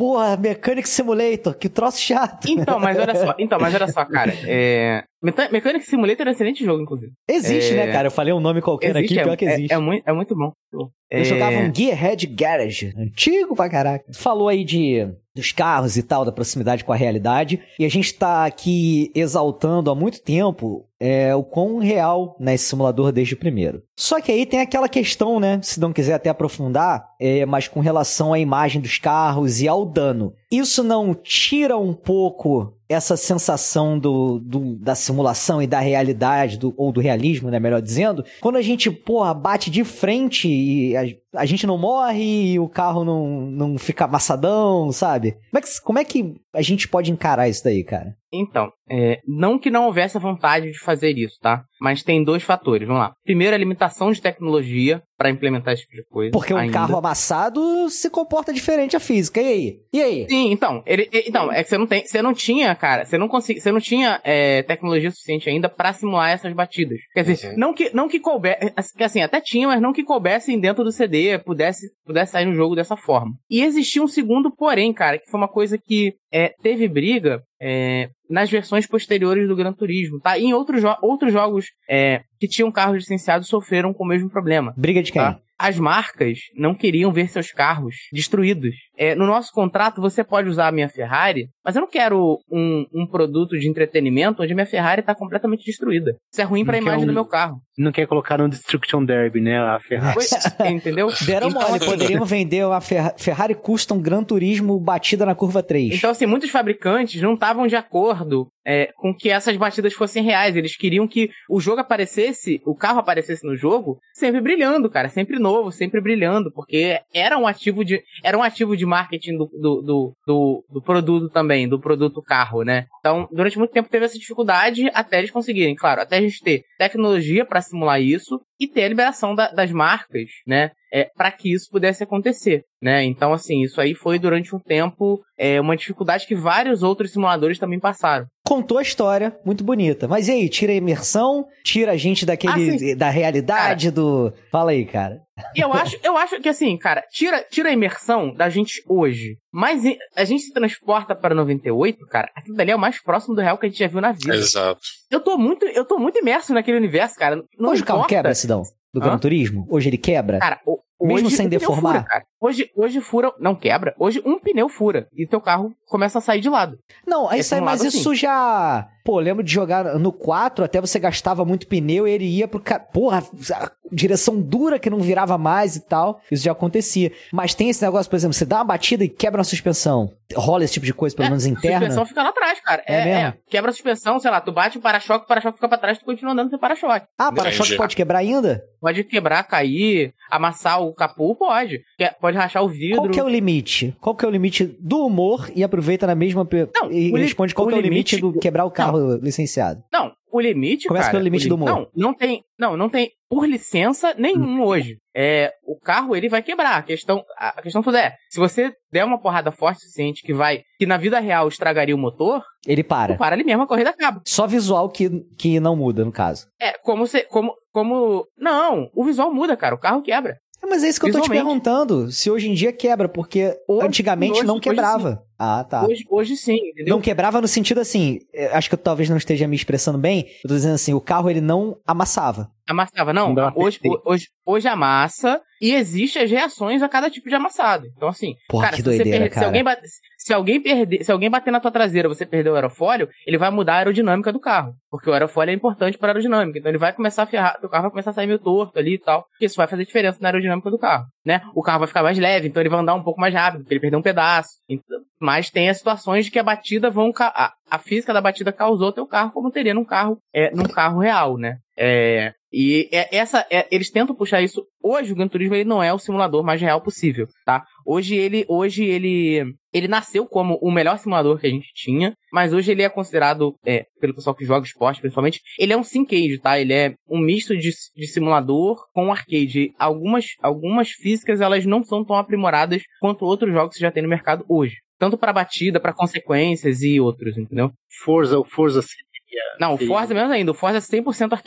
porra, Mechanic Simulator, que troço chato. Então, mas olha só, então, mas olha só, cara, é... Mechanic Simulator é um excelente jogo, inclusive. Existe, é... né, cara? Eu falei um nome qualquer existe, aqui, pior é, que existe. É, é, muito, é muito bom. Eu é... jogava um Gearhead Garage, antigo pra caraca. Falou aí de... dos carros e tal, da proximidade com a realidade, e a gente tá aqui exaltando há muito tempo é, o quão real, né, esse simulador desde o primeiro. Só que aí tem aquela questão, né, se não quiser até aprofundar, é, mas com relação à imagem dos carros e ao dano. Isso não tira um pouco essa sensação do, do, da simulação e da realidade, do, ou do realismo, né, melhor dizendo, quando a gente, porra, bate de frente e a, a gente não morre e o carro não, não fica amassadão, sabe? Como é, que, como é que a gente pode encarar isso daí, cara? Então, é, não que não houvesse a vontade de fazer isso, tá? Mas tem dois fatores, vamos lá. Primeiro, a limitação de tecnologia para implementar esse tipo de coisa. Porque um ainda. carro amassado se comporta diferente a física, e aí? E aí? Sim, então, ele, então é que você não tem, você não tinha, cara, você não conseguia, você não tinha é, tecnologia suficiente ainda para simular essas batidas. Quer dizer, uhum. não que não que coubesse, assim, até tinha, mas não que coubessem dentro do C D, pudesse, pudesse sair no jogo dessa forma. E existia um segundo porém, cara, que foi uma coisa que é, teve briga é, nas versões posteriores do Gran Turismo, tá? E em outros, jo- outros jogos é, que tinham carros licenciados sofreram com o mesmo problema. Briga de quem? Tá? As marcas não queriam ver seus carros destruídos. É, no nosso contrato, você pode usar a minha Ferrari, mas eu não quero um, um produto de entretenimento onde a minha Ferrari está completamente destruída. Isso é ruim para a imagem um, do meu carro. Não quer colocar no Destruction Derby, né, a Ferrari. Entendeu? Deram então, mole, poderiam vender uma Fer- Ferrari Custom Gran Turismo batida na curva três. Então, assim, muitos fabricantes não estavam de acordo é, com que essas batidas fossem reais. Eles queriam que o jogo aparecesse, o carro aparecesse no jogo, sempre brilhando, cara, sempre novo, sempre brilhando, porque era um ativo de, era um ativo de marketing do, do, do, do, do produto também, do produto carro, né? Então, durante muito tempo teve essa dificuldade até eles conseguirem, claro, até a gente ter tecnologia para simular isso e ter a liberação da, das marcas, né? É, para que isso pudesse acontecer, né? Então, assim, isso aí foi durante um tempo é, uma dificuldade que vários outros simuladores também passaram. Contou a história, muito bonita. Mas e aí, tira a imersão, tira a gente daquele, ah, da realidade, cara, do... Fala aí, cara. Eu acho, eu acho que, assim, cara, tira, tira a imersão da gente hoje, mas a gente se transporta para noventa e oito, cara, aquilo dali é o mais próximo do real que a gente já viu na vida. Exato. Eu tô muito, eu tô muito imerso naquele universo, cara. Não hoje o carro quebra, Sidão, do Gran Turismo? Hoje ele quebra? Cara, o, mesmo hoje sem um deformar? Fura, cara. Hoje, hoje fura, não quebra, hoje um pneu fura e teu carro começa a sair de lado. Não, é isso aí, mas isso assim. Já... Pô, lembro de jogar no quatro, até você gastava muito pneu e ele ia pro... Ca... Porra, direção dura que não virava mais e tal. Isso já acontecia. Mas tem esse negócio, por exemplo, você dá uma batida e quebra uma suspensão. Rola esse tipo de coisa, pelo é, menos interna? A suspensão fica lá atrás, cara. É, é mesmo? É, quebra a suspensão, sei lá, tu bate o para-choque, o para-choque fica pra trás, tu continua andando sem para-choque. Ah, para-choque pode quebrar ainda? Pode quebrar, cair, amassar o capô, pode. Pode rachar o vidro. Qual que é o limite? Qual que é o limite do humor? E aproveita na mesma... Não, e responde qual que é o limite do quebrar o carro não. licenciado. Não, o limite, Começa cara... pelo limite do humor. Não, não tem... Não, não tem por licença nenhum hum. hoje. É, o carro, ele vai quebrar. A questão, a questão toda é, se você der uma porrada forte o suficiente que vai, que na vida real estragaria o motor, ele para. Para ali mesmo, a corrida acaba. Só visual que, que não muda, no caso. É, como se, como, como, não, o visual muda, cara, o carro quebra. É, mas é isso que eu tô te perguntando, se hoje em dia quebra, porque hoje, antigamente hoje, não quebrava. Ah, tá. Hoje, hoje sim, entendeu? Não quebrava no sentido assim, acho que eu talvez não esteja me expressando bem, eu tô dizendo assim, o carro ele não amassava. Amassava, não. não hoje, hoje, hoje amassa e existem as reações a cada tipo de amassado. Então, assim, porra, cara, que se, doideira, você per... cara. se alguém bate... se alguém perder, se alguém bater na tua traseira, você perder o aerofólio, ele vai mudar a aerodinâmica do carro. Porque o aerofólio é importante para a aerodinâmica. Então ele vai começar a ferrar, o carro vai começar a sair meio torto ali e tal. Porque isso vai fazer diferença na aerodinâmica do carro, né? O carro vai ficar mais leve, então ele vai andar um pouco mais rápido, porque ele perdeu um pedaço. Então, mas tem as situações de que a batida vão... A, a física da batida causou teu carro como teria num carro, é, num carro real, né? É... E é, essa, é, eles tentam puxar isso. Hoje o Gran Turismo ele não é o simulador mais real possível, tá? Hoje ele, hoje ele, ele nasceu como o melhor simulador que a gente tinha, mas hoje ele é considerado, é, pelo pessoal que joga esporte principalmente, ele é um syncade, tá? Ele é um misto de, de simulador com arcade. Algumas, algumas físicas elas não são tão aprimoradas quanto outros jogos que já tem no mercado hoje. Tanto para batida, para consequências e outros, entendeu? Forza, o Forza seria... Não, o seria... Forza menos ainda, o Forza é cem por cento arcade.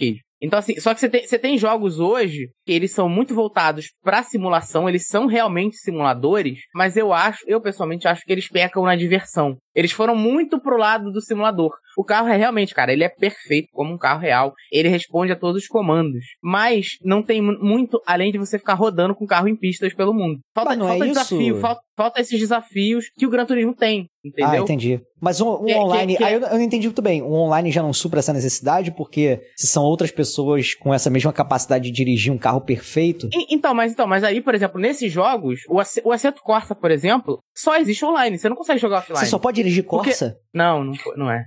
Então, assim, só que você tem, você tem jogos hoje que eles são muito voltados pra simulação, eles são realmente simuladores, mas eu acho, eu pessoalmente acho que eles pecam na diversão. Eles foram muito pro lado do simulador. O carro é realmente, cara, ele é perfeito como um carro real. Ele responde a todos os comandos. Mas não tem muito além de você ficar rodando com o carro em pistas pelo mundo. Falta, Mas não falta é desafio, isso? falta, falta esses desafios que o Gran Turismo tem, entendeu? Ah, entendi. Mas um, um Que- que- online... que- Aí eu, eu não entendi muito bem. Um online já não supra essa necessidade, porque se são outras pessoas com essa mesma capacidade de dirigir um carro perfeito... E- Então, mas então, mas aí, por exemplo, nesses jogos, o, Ace- o Assetto Corsa, por exemplo, só existe online. Você não consegue jogar offline. Você só pode dirigir Porque- Corsa? Não, não, foi- não é.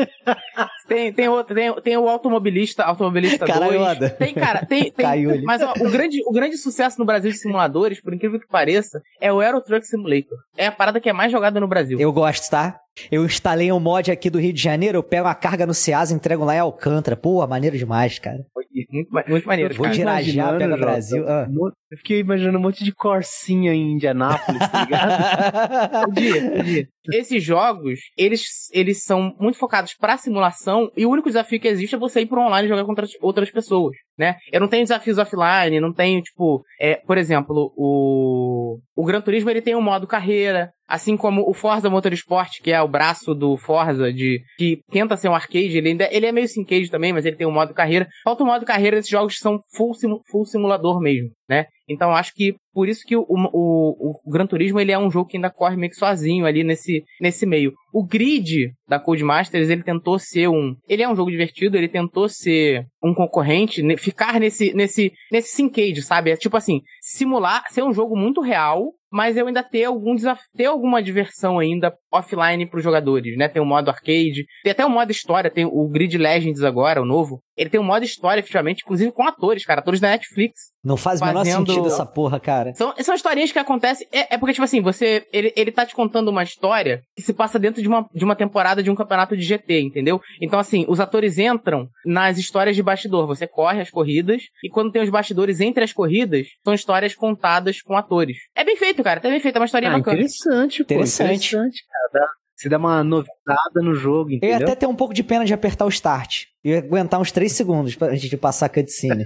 tem, tem, outro, tem, tem o automobilista, automobilista Caralho, dois. Oda. Tem, cara, tem. tem Caiu ali. Mas ó, o, grande, o grande sucesso no Brasil de simuladores, por incrível que pareça, é o Euro Truck Simulator. É a parada que é mais jogada no Brasil. Eu gosto, tá? Eu instalei um mod aqui do Rio de Janeiro, eu pego uma carga no Ceasa e entrego lá em Alcântara. Pô, maneiro demais, cara. Muito, ma- muito maneiro, Vou cara. de Irajá, Imaginando, pega Jota, Brasil. Ah. um monte- Eu fiquei imaginando um monte de corsinha em Indianápolis, tá ligado? Podia, podia. Esses jogos, eles, eles são muito focados pra simulação e o único desafio que existe é você ir pro online e jogar contra outras pessoas, né? Eu não tenho desafios offline, não tenho, tipo... É, por exemplo, o, o Gran Turismo, ele tem um modo carreira, assim como o Forza Motorsport, que é o braço do Forza, de, que tenta ser um arcade, ele, ainda, ele é meio sincade também, mas ele tem um modo carreira. Falta o modo carreira desses jogos que são full, simu, full simulador mesmo, né? Então acho que por isso que o, o, o Gran Turismo ele é um jogo que ainda corre meio que sozinho ali nesse, nesse meio. O Grid da Codemasters, ele tentou ser um... Ele é um jogo divertido, ele tentou ser um concorrente, ne- ficar nesse, nesse, nesse syncade, sabe? É tipo assim, simular, ser um jogo muito real, mas eu ainda ter algum desafio, ter alguma diversão ainda offline pros jogadores, né? Tem o modo arcade, tem até o modo história, tem o Grid Legends agora, o novo. Ele tem um modo história, efetivamente, inclusive com atores, cara, atores da Netflix. Não faz o menor Fazendo- sentido essa porra, cara. São, são historinhas que acontecem. É, é porque, tipo assim, você. Ele, ele tá te contando uma história que se passa dentro de uma, de uma temporada de um campeonato de G T, entendeu? Então, assim, os atores entram nas histórias de bastidor. Você corre as corridas, e quando tem os bastidores entre as corridas, são histórias contadas com atores. É bem feito, cara. É bem feito, é uma historinha Ah, bacana. interessante, pô. Interessante. Interessante, cara. Dá- Você dá uma novidade no jogo, Eu entendeu? ia até ter um pouco de pena de apertar o start. Eu ia aguentar uns três segundos pra gente passar a cutscene.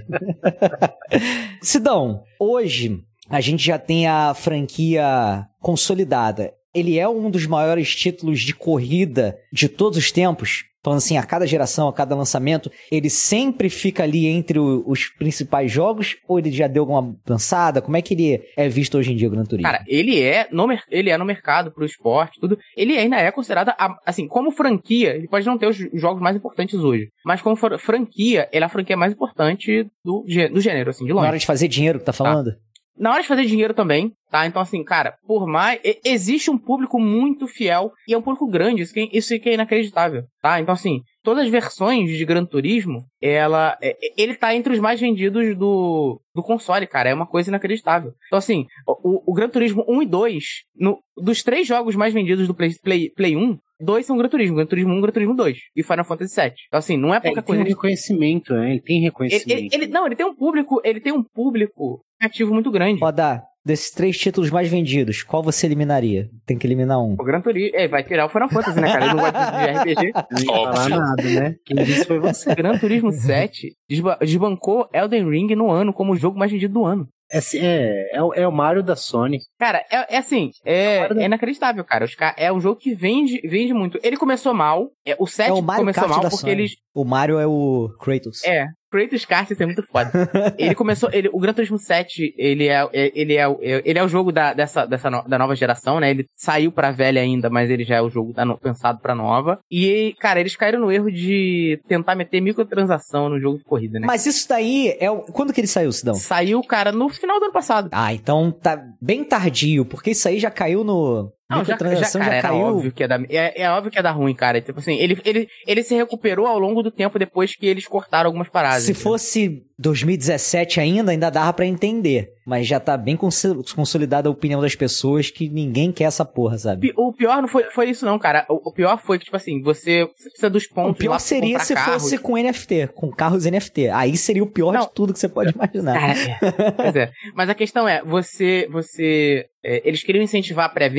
Sidão, hoje a gente já tem a franquia consolidada. Ele é um dos maiores títulos de corrida de todos os tempos. Falando assim, a cada geração, a cada lançamento, ele sempre fica ali entre o- os principais jogos? Ou ele já deu alguma lançada? Como é que ele é visto hoje em dia, o Gran Turismo? Cara, ele é, no, mer- ele é no mercado pro esporte, tudo. Ele ainda é considerado, a- assim, como franquia, ele pode não ter os jogos mais importantes hoje. Mas como fran- franquia, ele é a franquia mais importante do, gê- do gênero, assim, de Na longe. hora de fazer dinheiro que tá falando? Na hora de fazer dinheiro também, tá? Então, assim, cara, por mais... e- Existe um público muito fiel e é um público grande, isso que, é- isso que é inacreditável, tá? Então, assim, todas as versões de Gran Turismo, ela... é- é- ele tá entre os mais vendidos do, do console, cara. É uma coisa inacreditável. Então, assim, o, o Gran Turismo um e dois, no, dos três jogos mais vendidos do Play, Play, Play um, dois são Gran Turismo. Gran Turismo um, Gran Turismo dois. E Final Fantasy sete. Então, assim, não é É, pouca ele tem coisa. um reconhecimento, né? Ele tem Ele, reconhecimento. ele- ele- não, ele tem um público... Ele tem um público ativo muito grande. Rodar, desses três títulos mais vendidos, qual você eliminaria? Tem que eliminar um. O Gran Turismo... É, vai tirar o Final Fantasy, né, cara? Ele não gosta de R P G. Não ia falar nada, né? Quem disse foi você. Gran Turismo sete desba- desbancou Elden Ring no ano como o jogo mais vendido do ano. É, é, é, o- é o Mario da Sony. Cara, é, é assim, é, é inacreditável, cara. Os ca- É um jogo que vende, vende muito. Ele começou mal, é, o sete É o Mario começou Kart mal da porque Sony. eles... O Mario é o Kratos. É, Kratos Kart, isso é muito foda. Ele começou, ele, o Gran Turismo sete, ele é, é- ele é, o- é- ele é o jogo da, dessa, dessa no- da nova geração, né? Ele saiu pra velha ainda, mas ele já é o jogo da no- pensado pra nova. E, cara, eles caíram no erro de tentar meter microtransação no jogo de corrida, né? Mas isso daí é o... Quando que ele saiu, Sidão? Saiu, cara, no final do ano passado. Ah, então tá bem tardio, porque isso aí já caiu no... Não, já, já, Microtransação cara, já, era caiu... óbvio que ia dar, é, é óbvio que ia dar ruim, cara. Tipo assim, ele, ele, ele se recuperou ao longo do tempo depois que eles cortaram algumas paradas. Se entendeu? fosse dois mil e dezessete ainda, ainda dava pra entender. Mas já tá bem consi- consolidada a opinião das pessoas que ninguém quer essa porra, sabe? Pi- O pior não foi, foi isso, não, cara. O, o pior foi que, tipo assim, você, você precisa dos pontos. O pior lá pra seria comprar se carros. fosse com N F T, com carros N F T. Aí seria o pior Não. de tudo que você pode imaginar. Cara, é. Pois é. Mas a questão é, você. você é, eles queriam incentivar a pré-venda,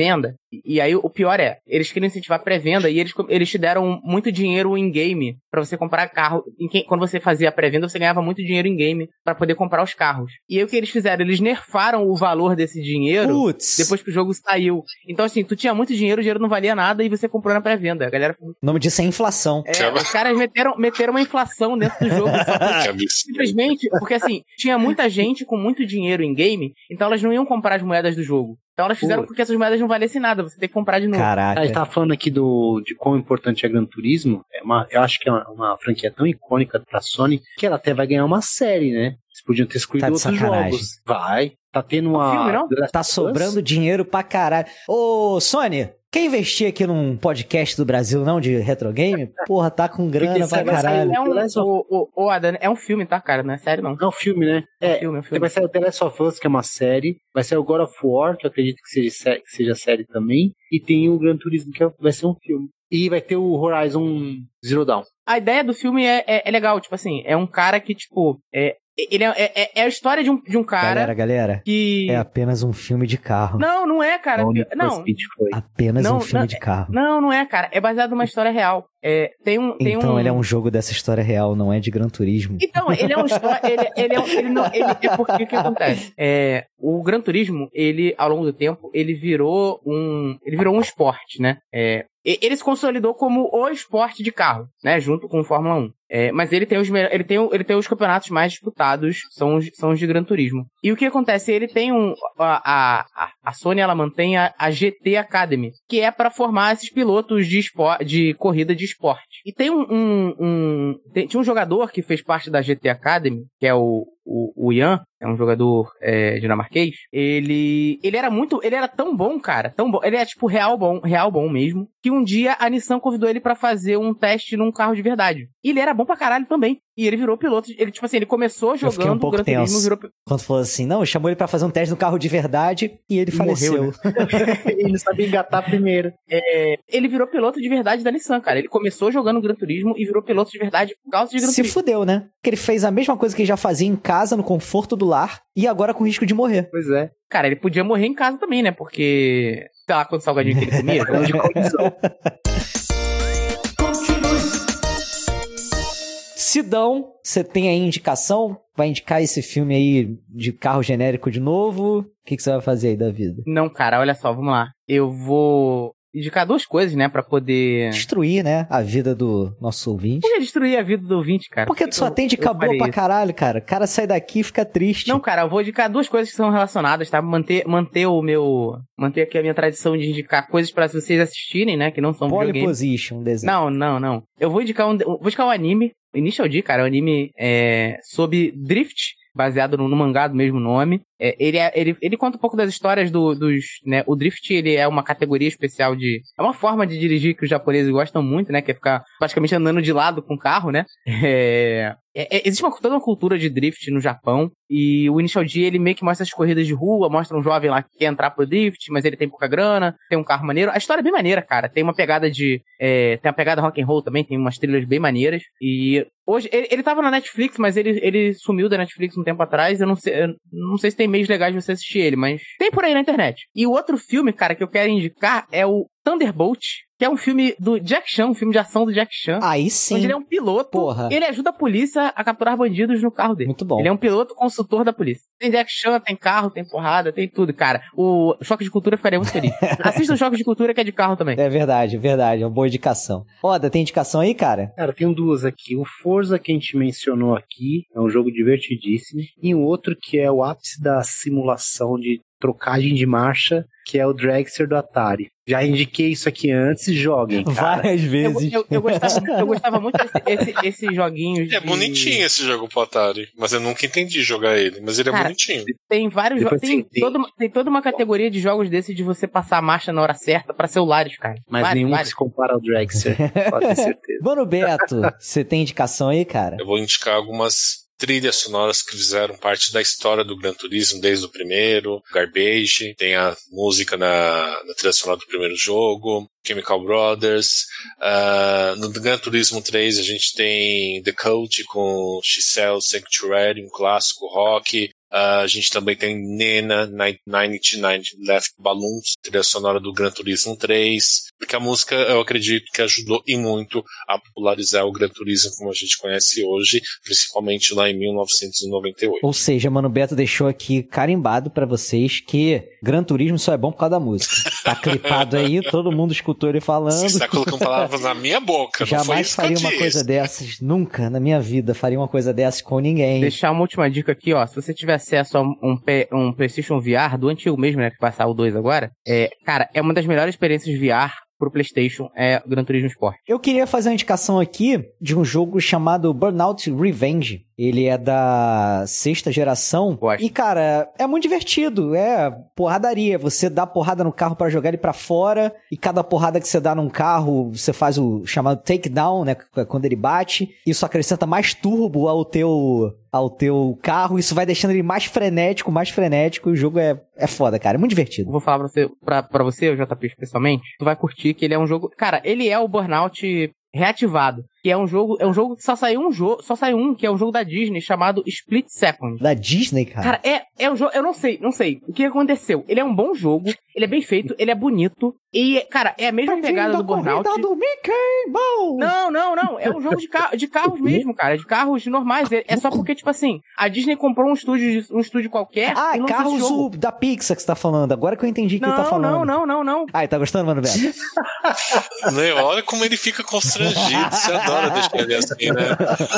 E, e aí o pior é, eles queriam incentivar a pré-venda e eles, eles te deram muito dinheiro em game pra você comprar carro. Em que, quando você fazia a pré-venda, você ganhava muito dinheiro em game pra poder comprar os carros. E aí o que eles fizeram? Eles nerfaram o valor desse dinheiro Putz. depois que o jogo saiu. Então assim, tu tinha muito dinheiro, o dinheiro não valia nada e você comprou na pré-venda. A galera... O nome disso é inflação. É, os caras meteram, meteram uma inflação dentro do jogo. Só que, simplesmente, porque assim, tinha muita gente com muito dinheiro em game, então elas não iam comprar as moedas do jogo. Então elas fizeram porque essas moedas não valessem nada, você tem que comprar de novo. Caraca. A gente tava falando aqui do, de quão importante é Gran Turismo. É uma, eu acho que é uma, uma franquia tão icônica pra Sony que ela até vai ganhar uma série, né? Vocês podiam ter escolhido Tá de outros sacanagem. jogos. Vai. Tá tendo uma... filme, não? Tá sobrando dinheiro pra caralho. Ô, Sony, quer investir aqui num podcast do Brasil, não, de retro game? Porra, tá com grana pra caralho. É um, o, o, o Adam, é um filme, tá, cara? Não é sério, não. É um filme, né? É, É, um filme, é um filme. vai sair o The Last of Us, que é uma série. Vai sair o God of War, que eu acredito que seja, sé- que seja série também. E tem o Gran Turismo, que é- vai ser um filme. E vai ter o Horizon Zero Dawn. A ideia do filme é, é, é legal, tipo assim, é um cara que, tipo, é, ele é, é, é a história de um, de um cara Galera, galera, que... é apenas um filme de carro. Não, não é, cara. Onde Não, Speed foi. Apenas Não, um filme não, de carro. não, não é, cara. É baseado numa história real. É, tem um, tem Então um... ele é um jogo dessa história real, não é de Gran Turismo. Então, ele é um história. Ele, ele é um. Ele não, ele, é porque o que acontece? É, o Gran Turismo, ele, ao longo do tempo, ele virou um. Ele virou um esporte, né? É, e- ele se consolidou como o esporte de carro, né? Junto com o Fórmula um. É, mas ele tem, os, me- ele, tem, o- ele tem os campeonatos mais disputados, são os, são os de Gran Turismo. E o que acontece? Ele tem um. A, a, a Sony, ela mantém a, a G T Academy, que é pra formar esses pilotos de, espor, de corrida de esporte. E tem um. um, um tem, tinha um jogador que fez parte da G T Academy, que é o, o, o Ian, é um jogador é, dinamarquês. Ele. Ele era muito. Ele era tão bom, cara. Tão bom. Ele é tipo real bom, real bom mesmo. Que um dia a Nissan convidou ele pra fazer um teste num carro de verdade. E ele era bom pra caralho também. E ele virou piloto. Ele, tipo assim, ele começou Eu fiquei jogando um pouco Gran Turismo, tenso. virou. Quando falou assim, não, chamou ele pra fazer um teste no carro de verdade e ele E faleceu. morreu, Ele sabia engatar primeiro. É, ele virou piloto de verdade da Nissan, cara. Ele começou jogando Gran Turismo e virou piloto de verdade por causa de Gran Se Turismo. fudeu, né? Porque ele fez a mesma coisa que ele já fazia em casa, no conforto do lar, e agora com risco de morrer. Pois é. Cara, ele podia morrer em casa também, né? Porque, sei lá, quanto salgadinho que ele comia. Falando de condição. Sidão, você tem aí indicação? Vai indicar esse filme aí de carro genérico de novo? O que, que você vai fazer aí da vida? Não, cara, olha só, vamos lá. Eu vou indicar duas coisas, né, pra poder... Destruir, né, a vida do nosso ouvinte. Por que destruir a vida do ouvinte, cara? Porque Por tu que só eu- tem de eu cabô farei pra isso? caralho, cara. O cara sai daqui e fica triste. Não, cara, eu vou indicar duas coisas que são relacionadas, tá? Manter, manter o meu... Manter aqui a minha tradição de indicar coisas pra vocês assistirem, né, que não são Pole videogames. Position, um desenho. Não, não, não. Eu vou indicar um, vou indicar um anime, Initial D, cara, um anime é, sobre Drift, baseado no, no mangá do mesmo nome. É, ele, é, ele, ele conta um pouco das histórias do, dos... Né, o Drift, ele é uma categoria especial de... É uma forma de dirigir que os japoneses gostam muito, né? Que é ficar praticamente andando de lado com o carro, né? É... É, é, existe uma, toda uma cultura de drift no Japão, e o Initial D, ele meio que mostra as corridas de rua, mostra um jovem lá que quer entrar pro drift, mas ele tem pouca grana, tem um carro maneiro. A história é bem maneira, cara. Tem uma pegada de... É, tem uma pegada rock and roll também, tem umas trilhas bem maneiras. E hoje, ele, ele tava na Netflix, mas ele, ele sumiu da Netflix um tempo atrás. Eu não sei, eu não sei se tem meios legais de você assistir ele, mas tem por aí na internet. E o outro filme, cara, que eu quero indicar é o Thunderbolt, que é um filme do Jack Chan, um filme de ação do Jack Chan. Aí sim. Onde ele é um piloto, Porra. ele ajuda a polícia a capturar bandidos no carro dele. Muito bom. Ele é um piloto consultor da polícia. Tem Jack Chan, tem carro, tem porrada, tem tudo, cara. O Choque de Cultura ficaria muito feliz. Assista o Choque de Cultura, que é de carro também. É verdade, é verdade. É uma boa indicação. Oda, tem indicação aí, cara? Cara, tem duas aqui. O Forza, que a gente mencionou aqui, é um jogo divertidíssimo. E um outro que é o ápice da simulação de trocagem de marcha, que é o Dragster do Atari. Já indiquei isso aqui antes, joguem, cara. Várias Eu, vezes. eu, eu, gostava, eu gostava muito desse, esse, esse joguinho. É de- bonitinho esse jogo pro Atari, mas eu nunca entendi jogar ele, mas ele é Cara, bonitinho. Tem vários jogos. Depois Tem, você entende. toda uma- tem toda uma categoria de jogos desse de você passar a marcha na hora certa pra celulares, cara. Mas Vários, nenhum vários. se compara ao Dragster, pode ter certeza. Mano Beto, você tem indicação aí, cara? Eu vou indicar algumas trilhas sonoras que fizeram parte da história do Gran Turismo desde o primeiro, Garbage, tem a música na, na trilha sonora do primeiro jogo, Chemical Brothers. Uh, no Gran Turismo três a gente tem The Code com Giselle Sanctuary, um clássico rock. Uh, a gente também tem Nena, noventa e nove Left Balloons, trilha sonora do Gran Turismo três, porque a música, eu acredito que ajudou e muito a popularizar o Gran Turismo como a gente conhece hoje, principalmente lá em mil novecentos e noventa e oito. Ou seja, Mano Beto deixou aqui carimbado pra vocês que Gran Turismo só é bom por causa da música. Tá clipado aí, todo mundo escutou ele falando. Você está colocando palavras na minha boca, Jamais não foi isso faria que eu uma disse. coisa dessas, nunca na minha vida faria uma coisa dessas com ninguém. Deixar uma última dica aqui, ó. Se você tiver acesso a um, P- um PlayStation V R, do antigo mesmo, né, que vai passar o dois agora, é, cara, é uma das melhores experiências V R pro PlayStation, é o Gran Turismo Sport. Eu queria fazer uma indicação aqui de um jogo chamado Burnout Revenge. Ele é da sexta geração. Gosto. E, cara, é muito divertido. É porradaria. Você dá porrada no carro pra jogar ele pra fora. E cada porrada que você dá num carro, você faz o chamado takedown, né? Quando ele bate. Isso acrescenta mais turbo ao teu, ao teu carro. Isso vai deixando ele mais frenético, mais frenético. E o jogo é, é foda, cara. É muito divertido. Eu vou falar pra você, pra, pra você, o J P especialmente, tu vai curtir que ele é um jogo... Cara, ele é o Burnout reativado. Que é um jogo, é um jogo que só saiu um jogo, só saiu um, que é um jogo da Disney chamado Split Second. Da Disney, cara? Cara, é, é um jogo, eu não sei, não sei. O que aconteceu? Ele é um bom jogo, ele é bem feito, ele é bonito. E, cara, é a mesma pegada do Burnout. Do Mickey Mouse. Não, não, não. É um jogo de, ca- de carros mesmo, cara. De carros normais. É, é só porque, tipo assim, a Disney comprou um estúdio, de- um estúdio qualquer. Ah, e lançou esse carros jogo. o- da Pixar que você tá falando. Agora que eu entendi o que Não, ele tá falando. não, não, não, não. Ai, tá gostando, Mano Beto? Né? Olha como ele fica constrangido. Você adora deixar ele assim, né?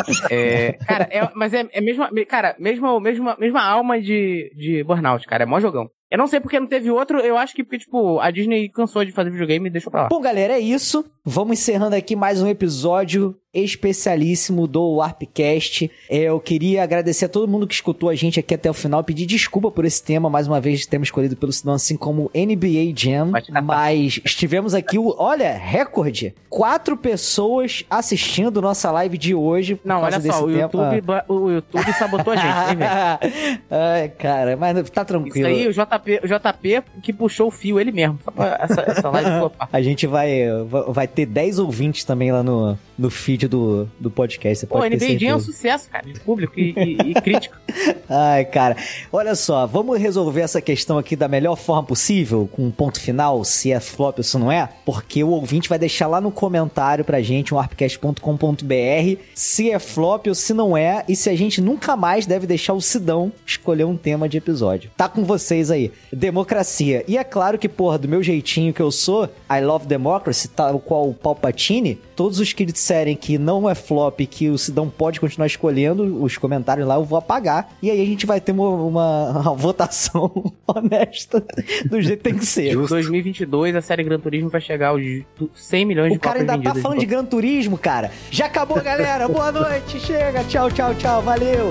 É, cara, é, mas é, é mesma, me- cara, mesma, mesma, mesma alma de, de Burnout, cara. É mó jogão. Eu não sei porque não teve outro, eu acho que porque, tipo, a Disney cansou de fazer videogame e deixou pra lá. Bom, galera, é isso. Vamos encerrando aqui mais um episódio especialíssimo do Warpcast. É, eu queria agradecer a todo mundo que escutou a gente aqui até o final, pedir desculpa por esse tema, mais uma vez temos escolhido pelo Sidão, assim como N B A Jam, Vai te catar. mas estivemos aqui, o, olha, recorde, quatro pessoas assistindo nossa live de hoje. por Não, causa olha só, desse o tema. YouTube, ba- o YouTube sabotou a gente, hein, velho? Ai, cara, mas tá tranquilo. Isso aí, o J P, o J P que puxou o fio, ele mesmo. Só pra essa, essa live flopar. A gente vai, vai ter dez ouvintes também lá no, no feed do, do podcast. Você Pô, pode N ter B A Jam é um certeza. sucesso, cara, de público e, e, e crítico. Ai, cara. Olha só, vamos resolver essa questão aqui da melhor forma possível, com um ponto final, se é flop ou se não é, porque o ouvinte vai deixar lá no comentário pra gente, um warpcast ponto com ponto b r, se é flop ou se não é, e se a gente nunca mais deve deixar o Sidão escolher um tema de episódio. Tá com vocês aí. Democracia. E é claro que, porra, do meu jeitinho que eu sou, I love democracy, tal qual o Palpatine, todos os que disserem que não é flop, que o Sidão pode continuar escolhendo, os comentários lá eu vou apagar. E aí a gente vai ter uma, uma, uma votação honesta do jeito que tem que ser. Em dois mil e vinte e dois, a série Gran Turismo vai chegar aos cem milhões de O cara cópias ainda tá vendidas falando de Gran Turismo, cara. Já acabou, galera. Boa noite. Chega. Tchau, tchau, tchau. Valeu.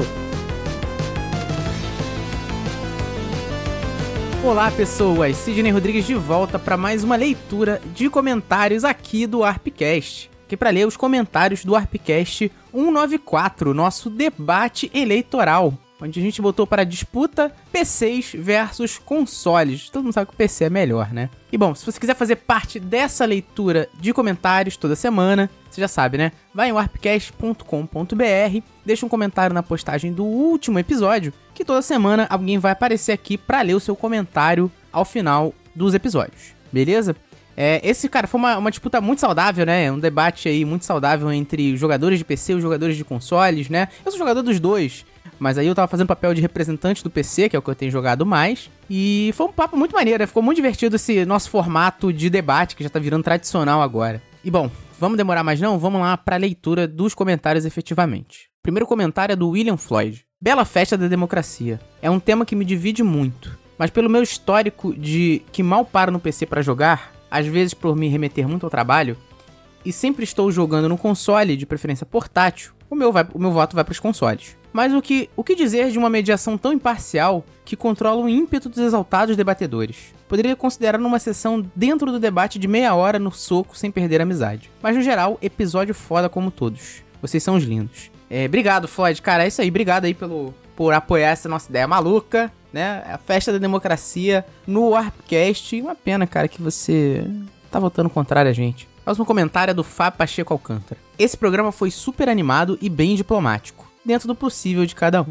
Olá, pessoas! Sidney Rodrigues de volta para mais uma leitura de comentários aqui do Warpcast. Aqui para ler os comentários do Warpcast cento e noventa e quatro, nosso debate eleitoral, onde a gente botou para disputa P Cs versus consoles. Todo mundo sabe que o P C é melhor, né? E bom, se você quiser fazer parte dessa leitura de comentários toda semana, você já sabe, né? Vai em warpcast ponto com ponto b r, deixa um comentário na postagem do último episódio, que toda semana alguém vai aparecer aqui para ler o seu comentário ao final dos episódios, beleza? É, esse, cara, foi uma, uma disputa muito saudável, né? Um debate aí muito saudável entre os jogadores de P C e os jogadores de consoles, né? Eu sou jogador dos dois, mas aí eu tava fazendo papel de representante do P C, que é o que eu tenho jogado mais. E foi um papo muito maneiro, né? Ficou muito divertido esse nosso formato de debate, que já tá virando tradicional agora. E bom, vamos demorar mais não? Vamos lá pra leitura dos comentários efetivamente. O primeiro comentário é do William Floyd. Bela festa da democracia. É um tema que me divide muito, mas pelo meu histórico de que mal paro no P C pra jogar, às vezes por me remeter muito ao trabalho, e sempre estou jogando no console, de preferência portátil, o meu, vai, o meu voto vai para os consoles. Mas o que, o que dizer de uma mediação tão imparcial que controla o ímpeto dos exaltados debatedores? Poderia considerar numa sessão dentro do debate de meia hora no soco sem perder a amizade. Mas no geral, episódio foda como todos. Vocês são os lindos. É, obrigado, Floyd. Cara, é isso aí. Obrigado aí pelo, por apoiar essa nossa ideia maluca, né? A festa da democracia no Warpcast. E uma pena, cara, que você tá votando contrário a gente. O próximo comentário é do Fábio Pacheco Alcântara. Esse programa foi super animado e bem diplomático, dentro do possível de cada um.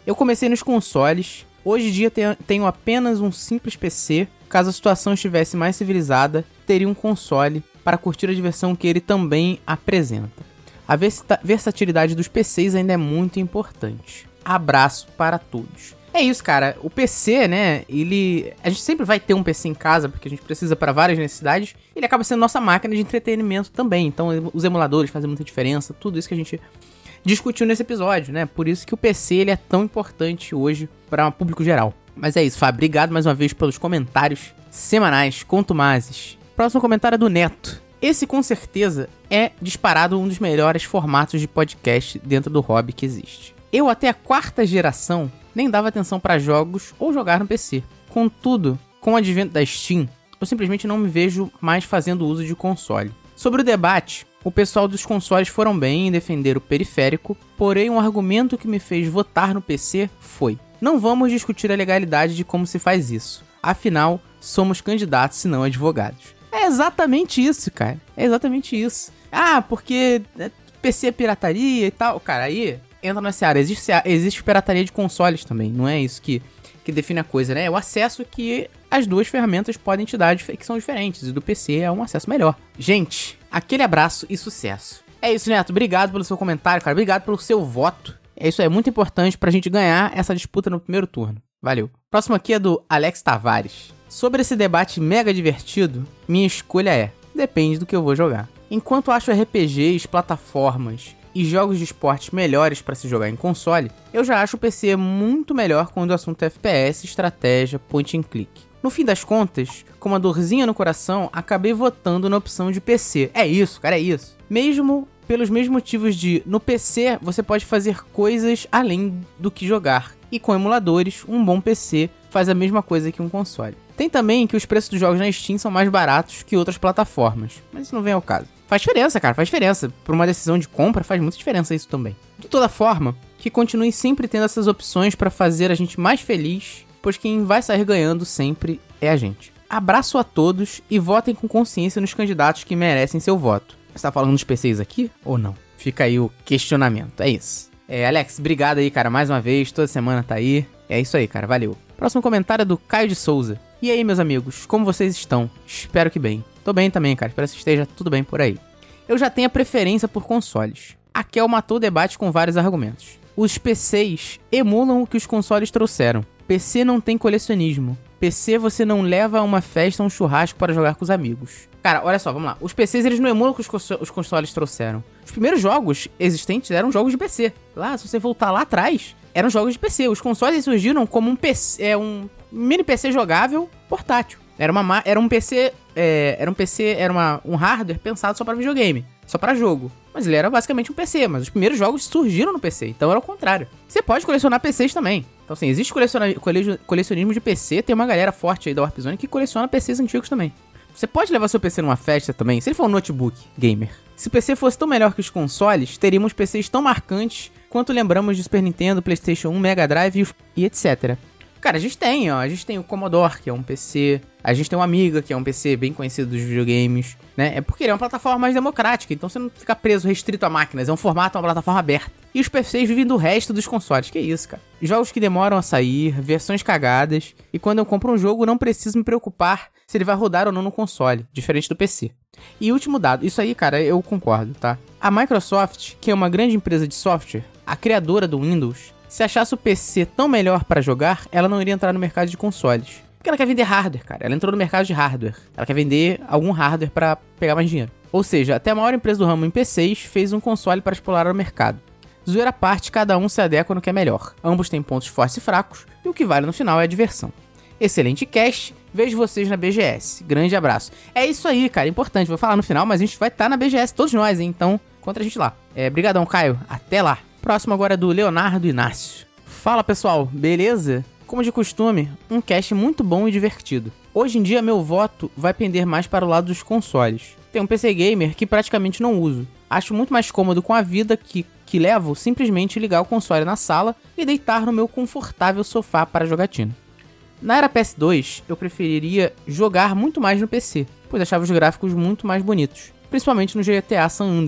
Eu comecei nos consoles, hoje em dia tenho apenas um simples P C. Caso a situação estivesse mais civilizada, teria um console para curtir a diversão que ele também apresenta. A versatilidade dos P Cs ainda é muito importante. Abraço para todos. É isso, cara. O P C, né, ele... A gente sempre vai ter um P C em casa, porque a gente precisa para várias necessidades. Ele acaba sendo nossa máquina de entretenimento também. Então, os emuladores fazem muita diferença. Tudo isso que a gente discutiu nesse episódio, né? Por isso que o P C, ele é tão importante hoje para o público geral. Mas é isso, Fábio. Obrigado mais uma vez pelos comentários semanais, contumazes. Próximo comentário é do Neto. Esse, com certeza, é disparado um dos melhores formatos de podcast dentro do hobby que existe. Eu, até a quarta geração, nem dava atenção para jogos ou jogar no P C. Contudo, com o advento da Steam, eu simplesmente não me vejo mais fazendo uso de console. Sobre o debate, o pessoal dos consoles foram bem em defender o periférico, porém um argumento que me fez votar no P C foi: não vamos discutir a legalidade de como se faz isso. Afinal, somos candidatos e não advogados. É exatamente isso, cara. É exatamente isso. Ah, porque P C é pirataria e tal. Cara, aí entra na seara. Existe, existe pirataria de consoles também. Não é isso que, que define a coisa, né? É o acesso que as duas ferramentas podem te dar, que são diferentes. E do P C é um acesso melhor. Gente, aquele abraço e sucesso. É isso, Neto. Obrigado pelo seu comentário, cara. Obrigado pelo seu voto. É isso aí, é muito importante pra gente ganhar essa disputa no primeiro turno. Valeu. Próximo aqui é do Alex Tavares. Sobre esse debate mega divertido, minha escolha é: depende do que eu vou jogar. Enquanto acho R P Gs, plataformas e jogos de esporte melhores para se jogar em console, eu já acho o P C muito melhor quando o assunto é F P S, estratégia, point and click. No fim das contas, com uma dorzinha no coração, acabei votando na opção de P C. É isso, cara, é isso. Mesmo pelos mesmos motivos de, no P C, você pode fazer coisas além do que jogar. E com emuladores, um bom P C faz a mesma coisa que um console. Tem também que os preços dos jogos na Steam são mais baratos que outras plataformas, mas isso não vem ao caso. Faz diferença, cara, faz diferença. Por uma decisão de compra, faz muita diferença isso também. De toda forma, que continue sempre tendo essas opções para fazer a gente mais feliz, pois quem vai sair ganhando sempre é a gente. Abraço a todos e votem com consciência nos candidatos que merecem seu voto. Você tá falando dos P Cs aqui ou não? Fica aí o questionamento, é isso. É, Alex, obrigado aí, cara, mais uma vez, toda semana tá aí. É isso aí, cara, valeu. Próximo comentário é do Caio de Souza. E aí, meus amigos, como vocês estão? Espero que bem. Tô bem também, cara, espero que esteja tudo bem por aí. Eu já tenho a preferência por consoles. A Kel matou o debate com vários argumentos. Os P Cs emulam o que os consoles trouxeram. P C não tem colecionismo. P C você não leva a uma festa, um churrasco para jogar com os amigos. Cara, olha só, vamos lá. Os P Cs, eles não emulam o que os, cons- os consoles trouxeram. Os primeiros jogos existentes eram jogos de P C. Lá, se você voltar lá atrás, eram jogos de P C. Os consoles surgiram como um P C, é, um mini P C jogável portátil. Era, uma, era um P C, é, era um P C, era uma, um hardware pensado só para videogame, só para jogo. Mas ele era basicamente um P C, mas os primeiros jogos surgiram no P C, então era o contrário. Você pode colecionar P Cs também. Então assim, existe coleciona- cole- colecionismo de P C, tem uma galera forte aí da Warp Zone que coleciona P Cs antigos também. Você pode levar seu P C numa festa também, se ele for um notebook gamer. Se o P C fosse tão melhor que os consoles, teríamos P Cs tão marcantes quanto lembramos de Super Nintendo, PlayStation um, Mega Drive e etcétera. Cara, a gente tem, ó, a gente tem o Commodore, que é um P C, a gente tem o Amiga, que é um P C bem conhecido dos videogames, né? É porque ele é uma plataforma mais democrática, então você não fica preso, restrito a máquinas, é um formato, uma plataforma aberta. E os P Cs vivem do resto dos consoles, que isso, cara. Jogos que demoram a sair, versões cagadas, e quando eu compro um jogo, não preciso me preocupar se ele vai rodar ou não no console, diferente do P C. E último dado, isso aí, cara, eu concordo, tá? A Microsoft, que é uma grande empresa de software, a criadora do Windows, se achasse o P C tão melhor pra jogar, ela não iria entrar no mercado de consoles. Porque ela quer vender hardware, cara. Ela entrou no mercado de hardware. Ela quer vender algum hardware pra pegar mais dinheiro. Ou seja, até a maior empresa do ramo em P Cs fez um console para explorar o mercado. Zoeira à parte, cada um se adequa no que é melhor. Ambos têm pontos fortes e fracos, e o que vale no final é a diversão. Excelente cast, vejo vocês na B G S. Grande abraço. É isso aí, cara, importante. Vou falar no final, mas a gente vai estar na B G S, todos nós, hein? Então, contra a gente lá. É, brigadão, Caio. Até lá. Próximo agora é do Leonardo Inácio. Fala, pessoal, beleza? Como de costume, um cast muito bom e divertido. Hoje em dia, meu voto vai pender mais para o lado dos consoles. Tem um P C gamer que praticamente não uso. Acho muito mais cômodo com a vida que, que levo simplesmente ligar o console na sala e deitar no meu confortável sofá para jogatina. Na era P S dois, eu preferiria jogar muito mais no P C, pois achava os gráficos muito mais bonitos, principalmente no G T A San Andreas.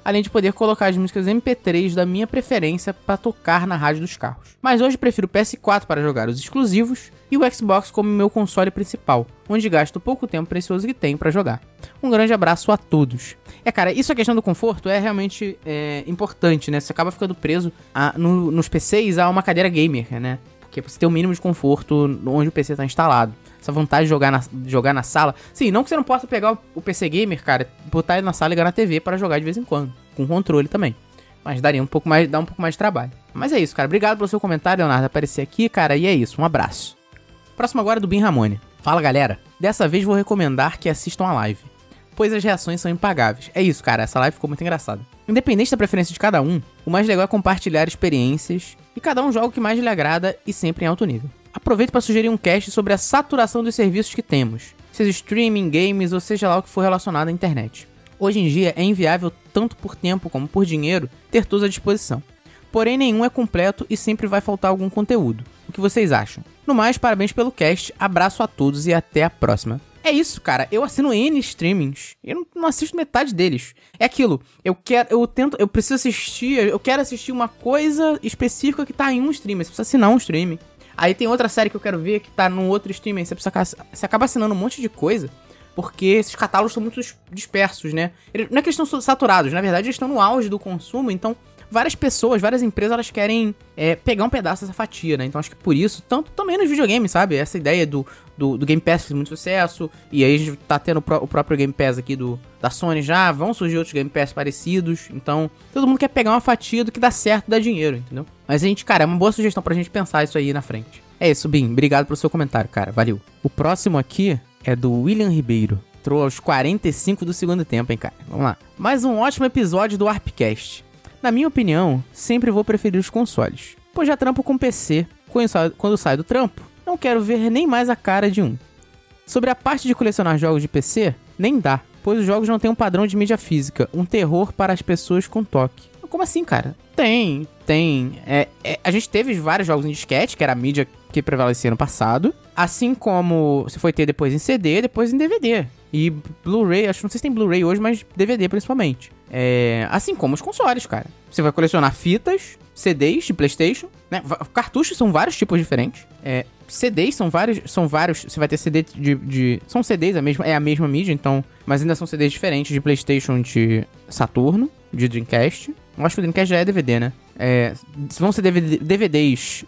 além de poder colocar as músicas M P três da minha preferência para tocar na rádio dos carros. Mas hoje prefiro o P S quatro para jogar os exclusivos e o Xbox como meu console principal, onde gasto pouco tempo precioso que tenho para jogar. Um grande abraço a todos. É, cara, isso a questão do conforto é realmente é, importante, né? Você acaba ficando preso a, no, nos P Cs a uma cadeira gamer, né? Porque você tem o mínimo de conforto onde o P C está instalado. Essa vontade de jogar na, jogar na sala. Sim, não que você não possa pegar o, o P C gamer, cara, botar ele na sala e ligar na T V para jogar de vez em quando. Com controle também. Mas daria um pouco mais, dá um pouco mais de trabalho. Mas é isso, cara. Obrigado pelo seu comentário, Leonardo, aparecer aqui, cara. E é isso, um abraço. Próximo agora é do Bin Ramone. Fala, galera. Dessa vez vou recomendar que assistam a live, pois as reações são impagáveis. É isso, cara. Essa live ficou muito engraçada. Independente da preferência de cada um, o mais legal é compartilhar experiências e cada um joga o que mais lhe agrada e sempre em alto nível. Aproveito para sugerir um cast sobre a saturação dos serviços que temos, seja streaming, games ou seja lá o que for relacionado à internet. Hoje em dia é inviável, tanto por tempo como por dinheiro, ter todos à disposição. Porém, nenhum é completo e sempre vai faltar algum conteúdo. O que vocês acham? No mais, parabéns pelo cast, abraço a todos e até a próxima. É isso, cara. Eu assino N streamings. Eu não, não assisto metade deles. É aquilo. Eu quero, eu tento, eu preciso assistir, eu quero assistir uma coisa específica que tá em um streaming. Você precisa assinar um streaming. Aí tem outra série que eu quero ver que tá num outro streaming. Você, precisa, você acaba assinando um monte de coisa, porque esses catálogos são muito dispersos, né? Eles, não é que eles estão saturados, na verdade eles estão no auge do consumo, então várias pessoas, várias empresas, elas querem é, pegar um pedaço dessa fatia, né? Então acho que por isso, tanto também nos videogames, sabe? Essa ideia do, do, do Game Pass fez muito sucesso, e aí a gente tá tendo o, pró- o próprio Game Pass aqui do, da Sony já, vão surgir outros Game Pass parecidos, então todo mundo quer pegar uma fatia do que dá certo, dá dinheiro, entendeu? Mas a gente, cara, é uma boa sugestão pra gente pensar isso aí na frente. É isso, Bim, obrigado pelo seu comentário, cara, valeu. O próximo aqui é do William Ribeiro. Entrou aos quarenta e cinco do segundo tempo, hein, cara? Vamos lá. Mais um ótimo episódio do Warpcast. Na minha opinião, sempre vou preferir os consoles, pois já trampo com P C. Quando saio do trampo, não quero ver nem mais a cara de um. Sobre a parte de colecionar jogos de P C, nem dá, pois os jogos não têm um padrão de mídia física, um terror para as pessoas com toque. Como assim, cara? Tem, tem. É, é, a gente teve vários jogos em disquete, que era a mídia que prevalecia no passado, assim como você foi ter depois em C D, depois em D V D. E Blu-ray, acho que não sei se tem Blu-ray hoje, mas D V D principalmente. É, assim como os consoles, cara. Você vai colecionar fitas, C Ds de PlayStation, né? Cartuchos são vários tipos diferentes. É, C Ds são vários, são vários. Você vai ter C D de, de são C Ds a mesma, é a mesma mídia, então, mas ainda são C Ds diferentes de PlayStation, de Saturno, de Dreamcast. Eu acho que o Dreamcast já é D V D, né? É, vão ser D V D, D V Ds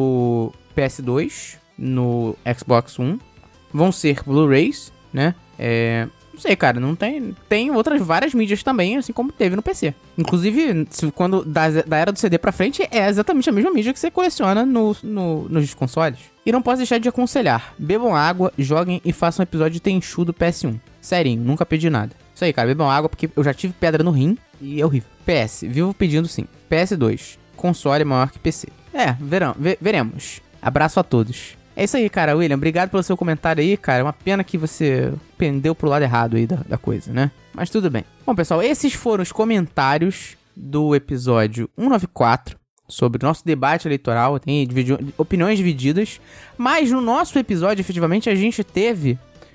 no P S dois, no Xbox One, vão ser Blu-rays, né? É, não sei, cara, não tem. Tem outras várias mídias também, assim como teve no P C. Inclusive, quando da, da era do C D pra frente, é exatamente a mesma mídia que você coleciona no, no, nos consoles. E não posso deixar de aconselhar: bebam água, joguem e façam um episódio de Tenchu do P S um. Serinho, nunca pedi nada. Isso aí, cara, bebam água porque eu já tive pedra no rim e é horrível. P S, vivo pedindo sim. P S dois, console maior que P C. É, verão, ve- veremos. Abraço a todos. É isso aí, cara, William, obrigado pelo seu comentário aí, cara. É uma pena que você pendeu pro lado errado aí da, da coisa, né? Mas tudo bem. Bom, pessoal, esses foram os comentários do episódio cento e noventa e quatro sobre o nosso debate eleitoral. Tem dividi- opiniões divididas, mas no nosso episódio, efetivamente, a gente teve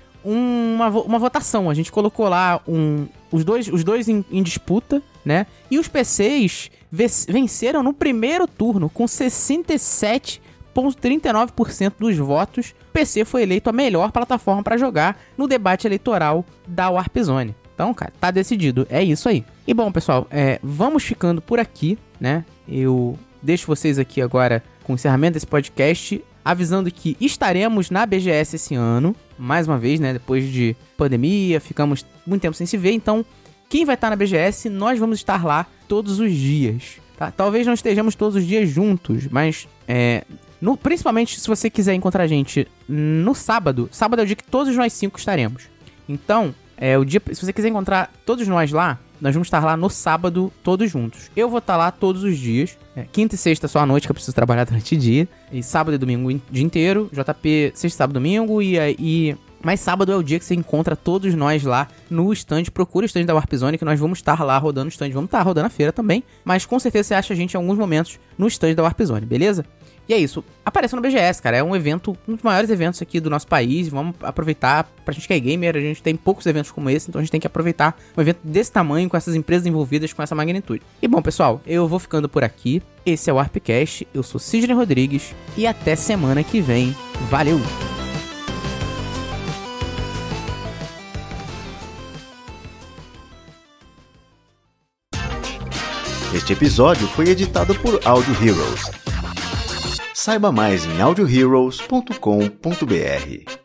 uma, uma votação. A gente colocou lá um, os dois, os dois em, em disputa, né? E os P Cs venceram no primeiro turno com sessenta e sete vírgula trinta e nove por cento dos votos. O P C foi eleito a melhor plataforma para jogar no debate eleitoral da Warp Zone. Então, cara, tá decidido. É isso aí. E bom, pessoal, é, vamos ficando por aqui, né? Eu deixo vocês aqui agora com o encerramento desse podcast, avisando que estaremos na B G S esse ano, mais uma vez, né? Depois de pandemia, ficamos muito tempo sem se ver, então quem vai estar na B G S, nós vamos estar lá todos os dias, tá? Talvez não estejamos todos os dias juntos, mas é, no, principalmente se você quiser encontrar a gente no sábado, sábado é o dia que todos nós cinco estaremos. Então, é o dia, se você quiser encontrar todos nós lá, nós vamos estar lá no sábado, todos juntos. Eu vou estar lá todos os dias. É, quinta e sexta só à noite, que eu preciso trabalhar durante o dia. E sábado e domingo o dia inteiro. J P, sexta, sábado e domingo. E aí... Mas sábado é o dia que você encontra todos nós lá no stand. Procura o stand da Warp Zone, que nós vamos estar lá rodando o stand. Vamos estar rodando a feira também. Mas com certeza você acha a gente em alguns momentos no stand da Warp Zone, beleza? E é isso. Apareça no B G S, cara. É um evento, um dos maiores eventos aqui do nosso país. Vamos aproveitar. Pra gente que é gamer, a gente tem poucos eventos como esse, então a gente tem que aproveitar um evento desse tamanho, com essas empresas envolvidas, com essa magnitude. E bom, pessoal, eu vou ficando por aqui. Esse é o Arpcast. Eu sou Sidney Rodrigues. E até semana que vem. Valeu! Este episódio foi editado por Audio Heroes. Saiba mais em audio heroes ponto com ponto b r.